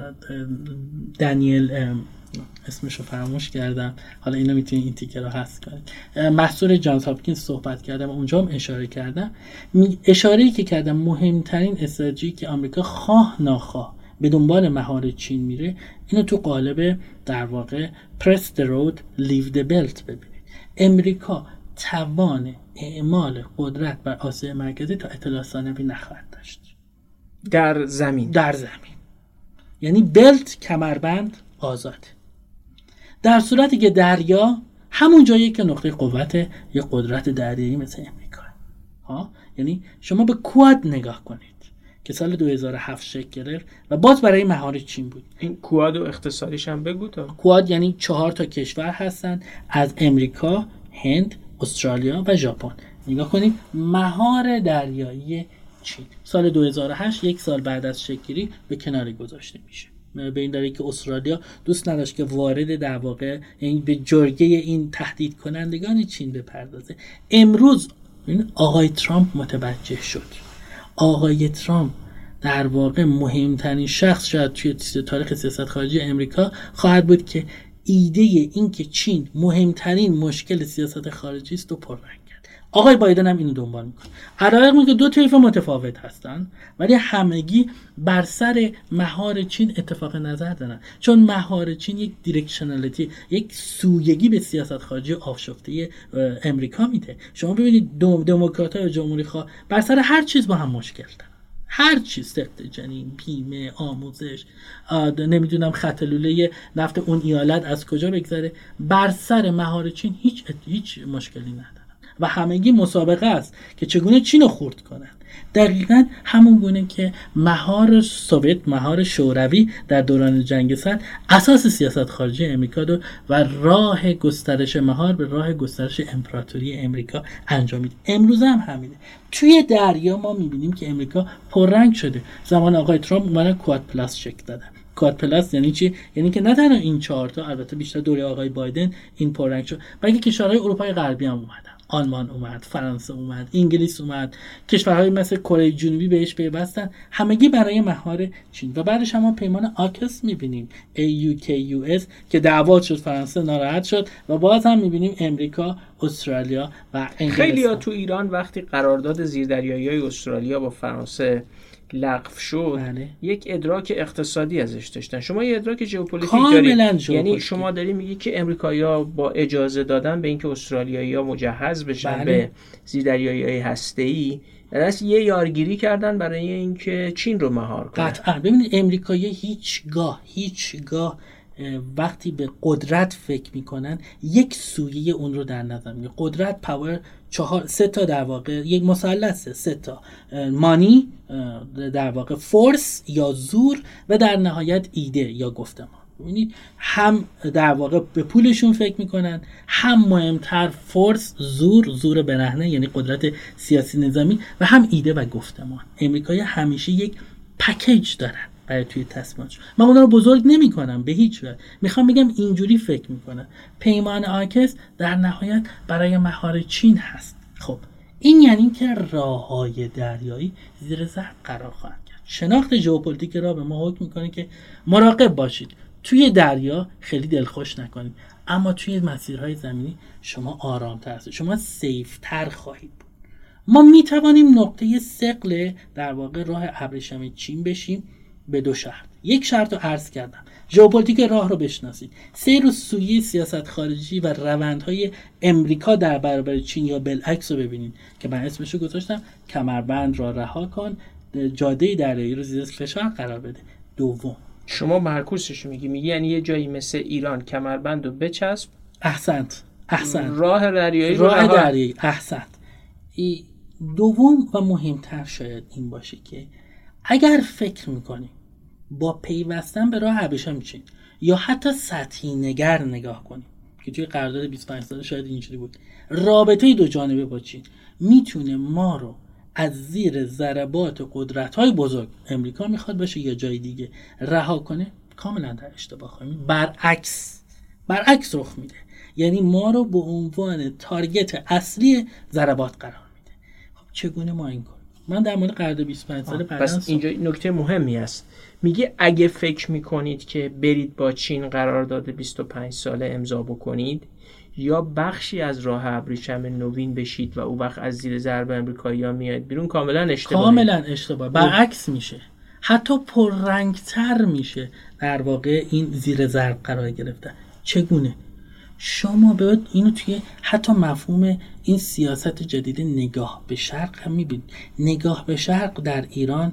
دنیل اسمشو فراموش کردم، حالا اینا میتونید این تیکه رو حذف کنید، محصول جانز هاپکینز صحبت کردم، اونجا هم اشاره کردم. اشاره‌ای که کردم مهمترین استراتژی که آمریکا خواه ناخواه به دنبال مهار چین میره، اینو تو قالب در واقع press the road leave the belt ببینید. امریکا توان اعمال قدرت بر آسیا مرکزی تا اطلاع ثانوی نخواهد داشت در زمین در زمین یعنی بلت کمربند آزاد، در صورتی که دریا همون جایی که نقطه قوت یا قدرت دریایی مثل امریکا ها. یعنی شما به کواد نگاه کنید که سال دو هزار و هفت شکل گرفت و باز برای مهار چین بود. این کواد و اقتصادیش هم بگو تا. کواد یعنی چهار تا کشور هستن از امریکا، هند، استرالیا و ژاپن. نگاه کنید مهار دریایی چین سال دو هزار و هشت، یک سال بعد از شکل‌گیری، به کنار گذاشته میشه. به این دلیل که استرالیا دوست نداشت که وارد در واقع این به جرگه این تهدید کنندگان چین بپردازه. امروز این آقای ترامپ متوجه شد. آقای ترامپ در واقع مهمترین شخص شاید توی تاریخ سیاست خارجی امریکا خواهد بود که ایده این که چین مهمترین مشکل سیاست خارجی است و پررنگ کرد. آقای بایدن هم اینو دنبال میکنه. علاوه که دو طیف متفاوت هستن ولی همگی بر سر مهار چین اتفاق نظر دارن، چون مهار چین یک دیرکشنالیتی، یک سویگی به سیاست خارجی آشفته امریکا میده. شما ببینید دموکرات‌ها و جمهوری‌خواه بر سر هر چیز با هم مشکل دارن، هر چیز، سخت جنین، بیمه، آموزش، نمیدونم خط لوله نفت اون ایالت از کجا بگذره، بر سر مهار چین هیچ هیچ مشکلی ندارن و همگی مسابقه است که چگونه چین رو خورد کنن. دقیقاً همون گونه که مهار سوویت، مهار شوروی در دوران جنگ سرد اساس سیاست خارجی امریکا دو و راه گسترش مهار به راه گسترش امپراتوری امریکا انجامید. امروز هم همینه. توی دریا ما میبینیم که امریکا پررنگ شده. زمان آقای ترامپ اومدن کواد پلاس شکل دادن. کواد پلاس یعنی چی؟ یعنی که نه تنها این چهار تا، البته بیشتر دوره آقای بایدن این پررنگ شد، بلکه کشورهای اروپای غربی هم اومدن. آلمان اومد، فرانسه اومد، انگلیس اومد، کشورهای مثل کره جنوبی بهش پیوستن، همگی برای مهار چین. و بعدش هم پیمان آکس میبینیم، ای یو کی یو اس که دعوا شد، فرانسه ناراحت شد و باز هم میبینیم امریکا، استرالیا و انگلیس. خیلی‌ها تو ایران وقتی قرارداد زیردریایی استرالیا با فرانسه لغو شد، بله. یک ادراک اقتصادی ازش داشتن. شما یه ادراک ژئوپلیتیک دارید، یعنی شما داری میگی که امریکایی‌ها با اجازه دادن به اینکه استرالیایی‌ها مجهز بشن، بله. به زیردریایی هسته‌ای، درست یه یارگیری کردن برای اینکه چین رو مهار کنن. قطعاً. ببینید امریکایی‌ها هیچگاه هیچگاه وقتی به قدرت فکر میکنن یک سویه اون رو در نظر میگیرن. قدرت، پاور، چهار سه تا در واقع یک مثلثه، سه تا، مانی در واقع، فورس یا زور و در نهایت ایده یا گفتمان. ببینید هم در واقع به پولشون فکر میکنن، هم مهمتر فورس، زور، زور برهنه یعنی قدرت سیاسی نظامی، و هم ایده و گفتمان. امریکایی همیشه یک پکیج دارن برای توی تصمیمات. من اونا رو بزرگ نمی کنم به هیچ وجه، میخوام بگم اینجوری فکر میکنن. پیمان آکس در نهایت برای مهار چین هست. خب این یعنی که راههای دریایی زیر ضرب قرار خواهند گرفت. شناخت ژئوپلیتیک را به ما حکم میکنه که مراقب باشید، توی دریا خیلی دلخوش نکنید، اما توی مسیرهای زمینی شما آرامتر هستید، شما سیفتر خواهید بود. ما میتوانیم نقطه ثقل در واقع راه ابریشم چین بشیم به دو شرط. یک شرط رو عرض کردم، ژئوپلیتیک راه رو بشناسید، سیر و سویه سیاست خارجی و روندهای امریکا در برابر چین یا بالعکس رو ببینید که من اسمش رو گذاشتم کمربند را رها کن، جاده دریایی رو زیر فشار قرار بده. دوم، شما معکوسش میگی، میگی یعنی یه جایی مثل ایران کمربند رو بچسب. احسنت احسنت راه دریایی راه دریایی احسنت. دوم و مهمتر شاید این باشه که اگر فکر میکنیم با پیوستن به راه ابریشم چین یا حتی سطحی نگر نگاه کنیم که توی قرارداد بیست و پنج ساله شاید اینجوری بود، رابطه دو جانبه با چین میتونه ما رو از زیر ضربات قدرت‌های بزرگ، امریکا میخواد باشه یا جای دیگه، رها کنه. کاملا در اشتباه خواهیم. برعکس برعکس رخ میده، یعنی ما رو به عنوان تارگت اصلی ضربات قرار میده. خب چگونه ما این کار؟ من در مورد قرارداد بیست و پنج ساله پس اینجا نکته مهمی است. میگه اگه فکر میکنید که برید با چین قرارداد بیست و پنج ساله امضا بکنید یا بخشی از راه ابریشم نوین بشید و او وقت از زیر ضرب امریکایی‌ها میاد بیرون، کاملا اشتباهه. کاملا اشتباه. برعکس میشه، حتی پررنگتر میشه در واقع این زیر ضرب قرار گرفتن. چگونه؟ شما باید اینو توی حتی مفهوم این سیاست جدید نگاه به شرق هم میبینید. نگاه به شرق در ایران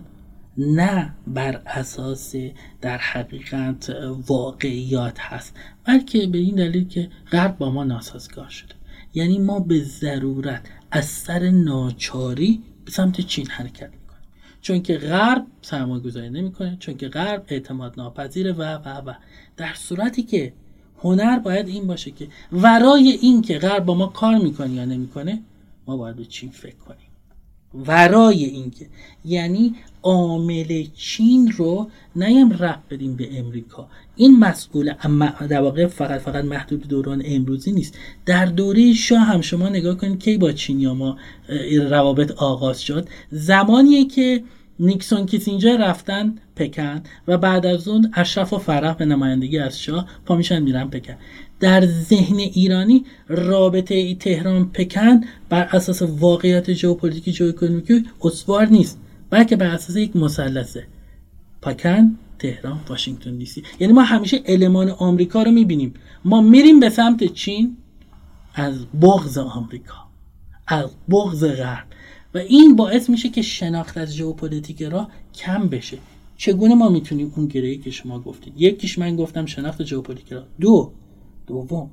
نه بر اساس در حقیقت واقعیات هست، بلکه به این دلیل که غرب با ما ناسازگار شده. یعنی ما به ضرورت از سر ناچاری به سمت چین حرکت میکنیم، چون که غرب سرمایه گذاری نمیکنه، چون که غرب اعتماد ناپذیره و و و در صورتی که هنر باید این باشه که ورای این که غرب با ما کار میکنه یا نمیکنه، ما باید به چین فکر کنیم. ورای این که یعنی عامل چین رو نیم رفت بدیم به امریکا. این مسئول اما در واقع فقط فقط محدود دوران امروزی نیست. در دوره شاه هم شما نگاه کنید که با چین یا ما روابط آغاز شد، زمانیه که نیکسون کیسینجر رفتن پکن و بعد از اون اشرف و فرح به نمایندگی از شاه پا میشن میرن پکن. در ذهن ایرانی رابطه تهران پکن بر اساس واقعیت ژئوپلیتیکی ژئواکونومیکی استوار نیست، بلکه بر اساس یک مثلثه: پکن، تهران، واشنگتن دی سی. یعنی ما همیشه المان آمریکا رو میبینیم. ما میریم به سمت چین از بغض آمریکا، از بغض غرب، و این باعث میشه که شناخت از ژئوپلیتیک را کم بشه. چگونه ما میتونیم اون گره‌ای که شما گفتید، یکیش من گفتم شناخت ژئوپلیتیک را، دو دوم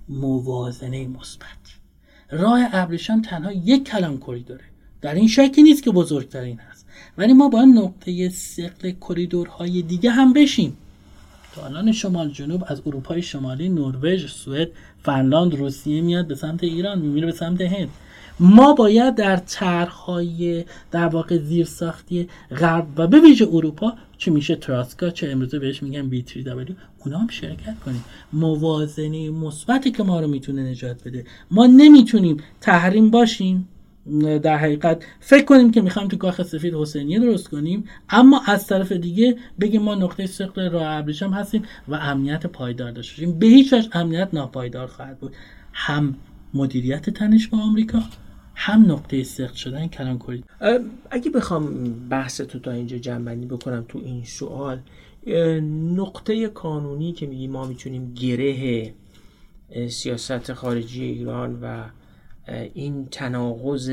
موازنه مثبت. راه ابریشم تنها یک کلان کریدوره، در این شکی نیست که بزرگترین هست، ولی ما باید نقطه ثقل کریدورهای دیگه هم بشیم. تا الان شمال جنوب از اروپای شمالی، نروژ، سوئد، فنلاند، روسیه میاد به سمت ایران، میره به سمت هند. ما باید در طرح‌های در واقع زیرساختی غرب و به ویژه اروپا، چه میشه تراسکا، چه امروزه بهش میگن بی تری دبلیو، اونا هم شرکت کنیم. موازنه مثبتی که ما رو میتونه نجات بده. ما نمیتونیم تحریم باشیم، در حقیقت فکر کنیم که میخوایم تو کاخ سفید حسینیه درست کنیم، اما از طرف دیگه بگیم ما نقطه ثقل راه ابریشم هستیم و امنیت پایدار داشته باشیم. به هیچ وجه امنیت ناپایدار خواهد بود. هم مدیریت تنش با آمریکا، هم نقطه ثقل شدن کلان کریدور. اگه بخوام بحث تو تا اینجا جمع‌بندی بکنم تو این سوال، نقطه قانونی که میگی ما میتونیم گره سیاست خارجی ایران و این تناقض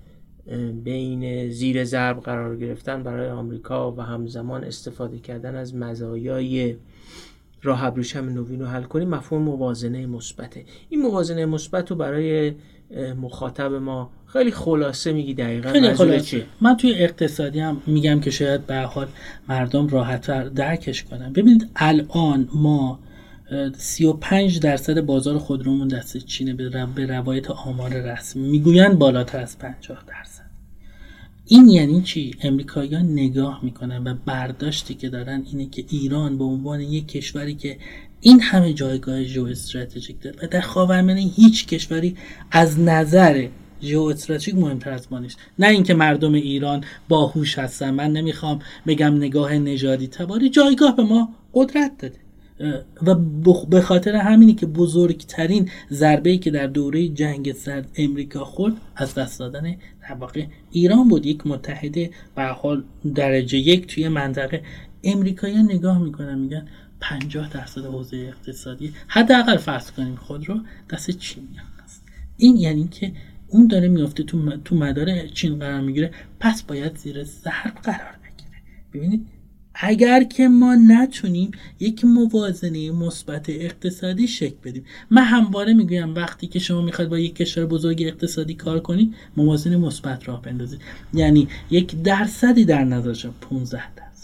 بین زیر ضرب قرار گرفتن برای آمریکا و همزمان استفاده کردن از مزایای راه ابریشم نوین رو حل کنیم، مفهوم موازنه مثبته. این موازنه مثبت رو برای مخاطب ما خیلی خلاصه میگی دقیقاً منظور چیه؟ من توی اقتصادی هم میگم که شاید به هر حال مردم راحت‌تر درکش کنن. ببینید الان ما سی و پنج درصد بازار خودرومون دست چینه، به روایت آمار رسمی میگوین بالاتر از پنجاه درصد. این یعنی چی؟ امریکایی‌ها نگاه میکنن و برداشتی که دارن اینه که ایران به عنوان یک کشوری که این همه جایگاه ژئواستراتژیک داره و در خاورمیانه هیچ کشوری از نظر ژئواستراتژیک مهمتر از ما نیست. نه اینکه مردم ایران باهوش هستن، من نمیخوام بگم نگاه نژادی تباری، جایگاه به ما قدرت داده و به خاطر همینی که بزرگترین ضربه‌ای که در دوره جنگ سرد امریکا خورد از دست دادن در واقع ایران بود، یک متحد به هر حال درجه یک توی منطقه. امریکایی‌ها نگاه میکنن میگن پنجاه درصد حوزه اقتصادی حداقل فرض کنیم خود رو دست چین هست. این یعنی که اون داره میفته تو تو مدار چین قرار میگیره، پس باید زیر ضرب قرار بگیره. ببینید اگر که ما نتونیم یک موازنه مثبت اقتصادی شکل بدیم، من همواره میگویم وقتی که شما میخواید با یک کشور بزرگ اقتصادی کار کنید، موازنه مثبت راه بندازید. یعنی یک درصدی در نظرش پانزده درصد،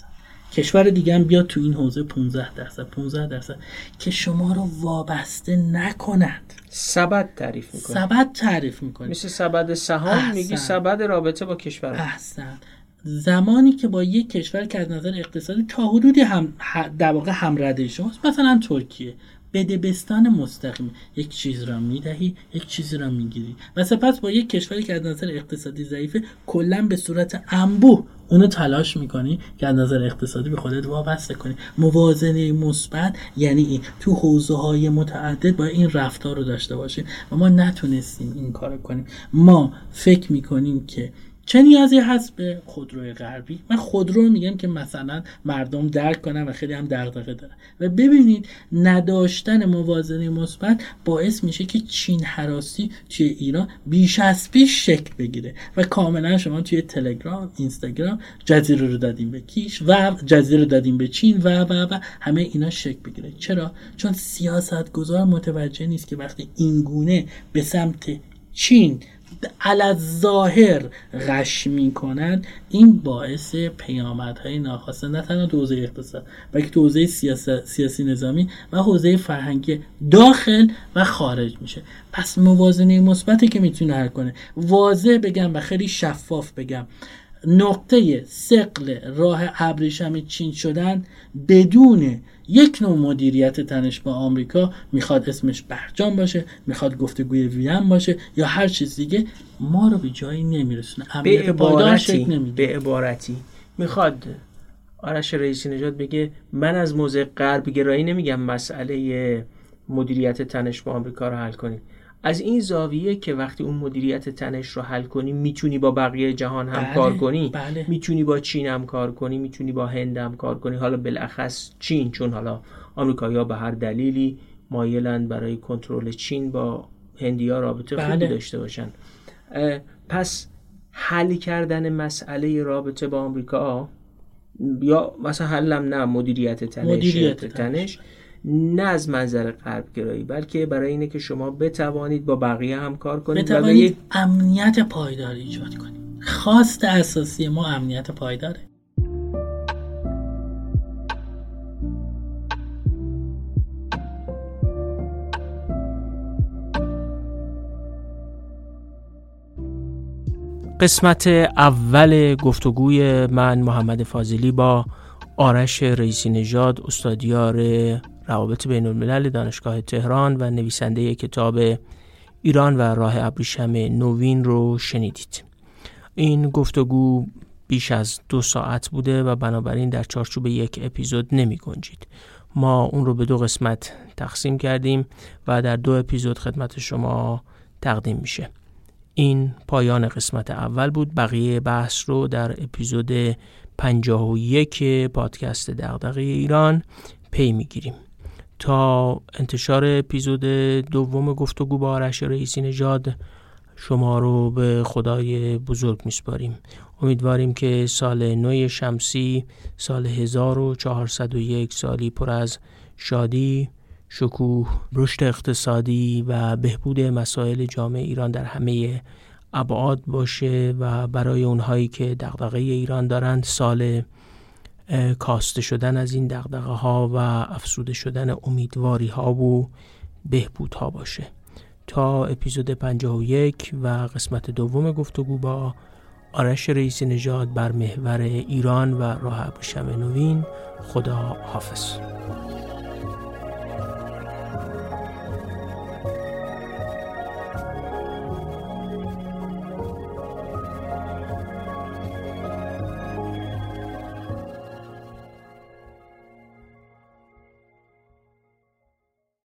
کشور دیگه هم بیاد تو این حوزه پانزده درصد پانزده درصد که شما رو وابسته نکنند. سبد تعریف میکنه. سبد تعریف میکنه. مثل سبد سهام میگی سبد رابطه با کشور. احسن. زمانی که با یک کشور که از نظر اقتصادی تا حدودی هم در واقع همرده شماست، مثلا ترکیه، بدبستان مستقیم، یک چیز را میدهی یک چیزی را میگیری، و سپس با یک کشوری که از نظر اقتصادی ضعیفه کلا به صورت انبوه اونو تلاش میکنی که از نظر اقتصادی به خودت وابسته کنی. موازنه مثبت یعنی این تو حوزه های متعدد با این رفتار رو داشته باشیم و ما نتونستیم این کارو کنیم. ما فکر میکنیم که چه نیازی هست به خودروی غربی؟ من خودرو میگم که مثلا مردم درک کنن و خیلی هم دغدغه دارن. و ببینید نداشتن موازنه مثبت باعث میشه که چین هراسی توی ایران بیش از پیش شکل بگیره و کاملا شما توی تلگرام، اینستاگرام جزیره رو دادیم به کیش و جزیره رو دادیم به چین و و و همه اینا شکل بگیره. چرا؟ چون سیاستگزار متوجه نیست که وقتی این گونه به سمت چین علی ظاهر غش میکنن، این باعث پیامدهای ناخواسته نه تنها تو حوزه اقتصاد بلکه تو حوزه سیاسی, سیاسی نظامی و حوزه فرهنگی داخل و خارج میشه. پس موازنه مثبتی که میتونه حل کنه، واضح بگم و خیلی شفاف بگم، نقطه ثقل راه ابریشم چین شدن بدون یک نوع مدیریت تنش با آمریکا، میخواد اسمش برجام باشه، میخواد گفتگوی وین باشه یا هر چیز دیگه، ما رو به جایی نمیرسونه. به عبارتی به عبارتی میخواد آرش رئیسی نژاد بگه من از موضع غرب گرایی نمیگم مسئله مدیریت تنش با آمریکا رو حل کنیم، از این زاویه که وقتی اون مدیریت تنش رو حل کنی میتونی با بقیه جهان هم بله، کار کنی بله. میتونی با چین هم کار کنی، میتونی با هند هم کار کنی. حالا بالاخص چین، چون حالا آمریکایی‌ها به هر دلیلی مایلن برای کنترل چین با هندی‌ها رابطه بله. خوبی داشته باشن. پس حل کردن مسئله رابطه با آمریکا یا مثلا حلم نه مدیریت تنش مدیریت تنش, تنش. نه از منظر غرب گرایی، بلکه برای اینه که شما بتوانید با بقیه هم کار کنید، بتوانید و به امنیت پایدار ایجاد کنید. خواست اساسی ما امنیت پایداره. قسمت اول گفتگوی من محمد فاضلی با آرش رئیسی نژاد، استادیار روابط بین الملل دانشگاه تهران و نویسنده کتاب ایران و راه ابریشم نوین رو شنیدید. این گفتگو بیش از دو ساعت بوده و بنابراین در چارچوب یک اپیزود نمی گنجید. ما اون رو به دو قسمت تقسیم کردیم و در دو اپیزود خدمت شما تقدیم میشه. این پایان قسمت اول بود. بقیه بحث رو در اپیزود پنجاه و یک پادکست دغدغه ایران پی میگیریم. تا انتشار اپیزود دوم گفتگو با آرش رئیسی نژاد شما رو به خدای بزرگ میسپاریم. امیدواریم که سال نو شمسی، سال هزار و چهارصد و یک، سالی پر از شادی، شکوه، رشد اقتصادی و بهبود مسائل جامعه ایران در همه ابعاد باشه و برای اونهایی که دغدغه ایران دارند سال کاسته شدن از این دغدغه ها و افزوده شدن امیدواری ها و بهبود ها باشه. تا اپیزود پنجاه و یک و قسمت دوم گفتگو با آرش رئیسی نژاد بر محور ایران و راه ابریشم نوین، خدا حافظ.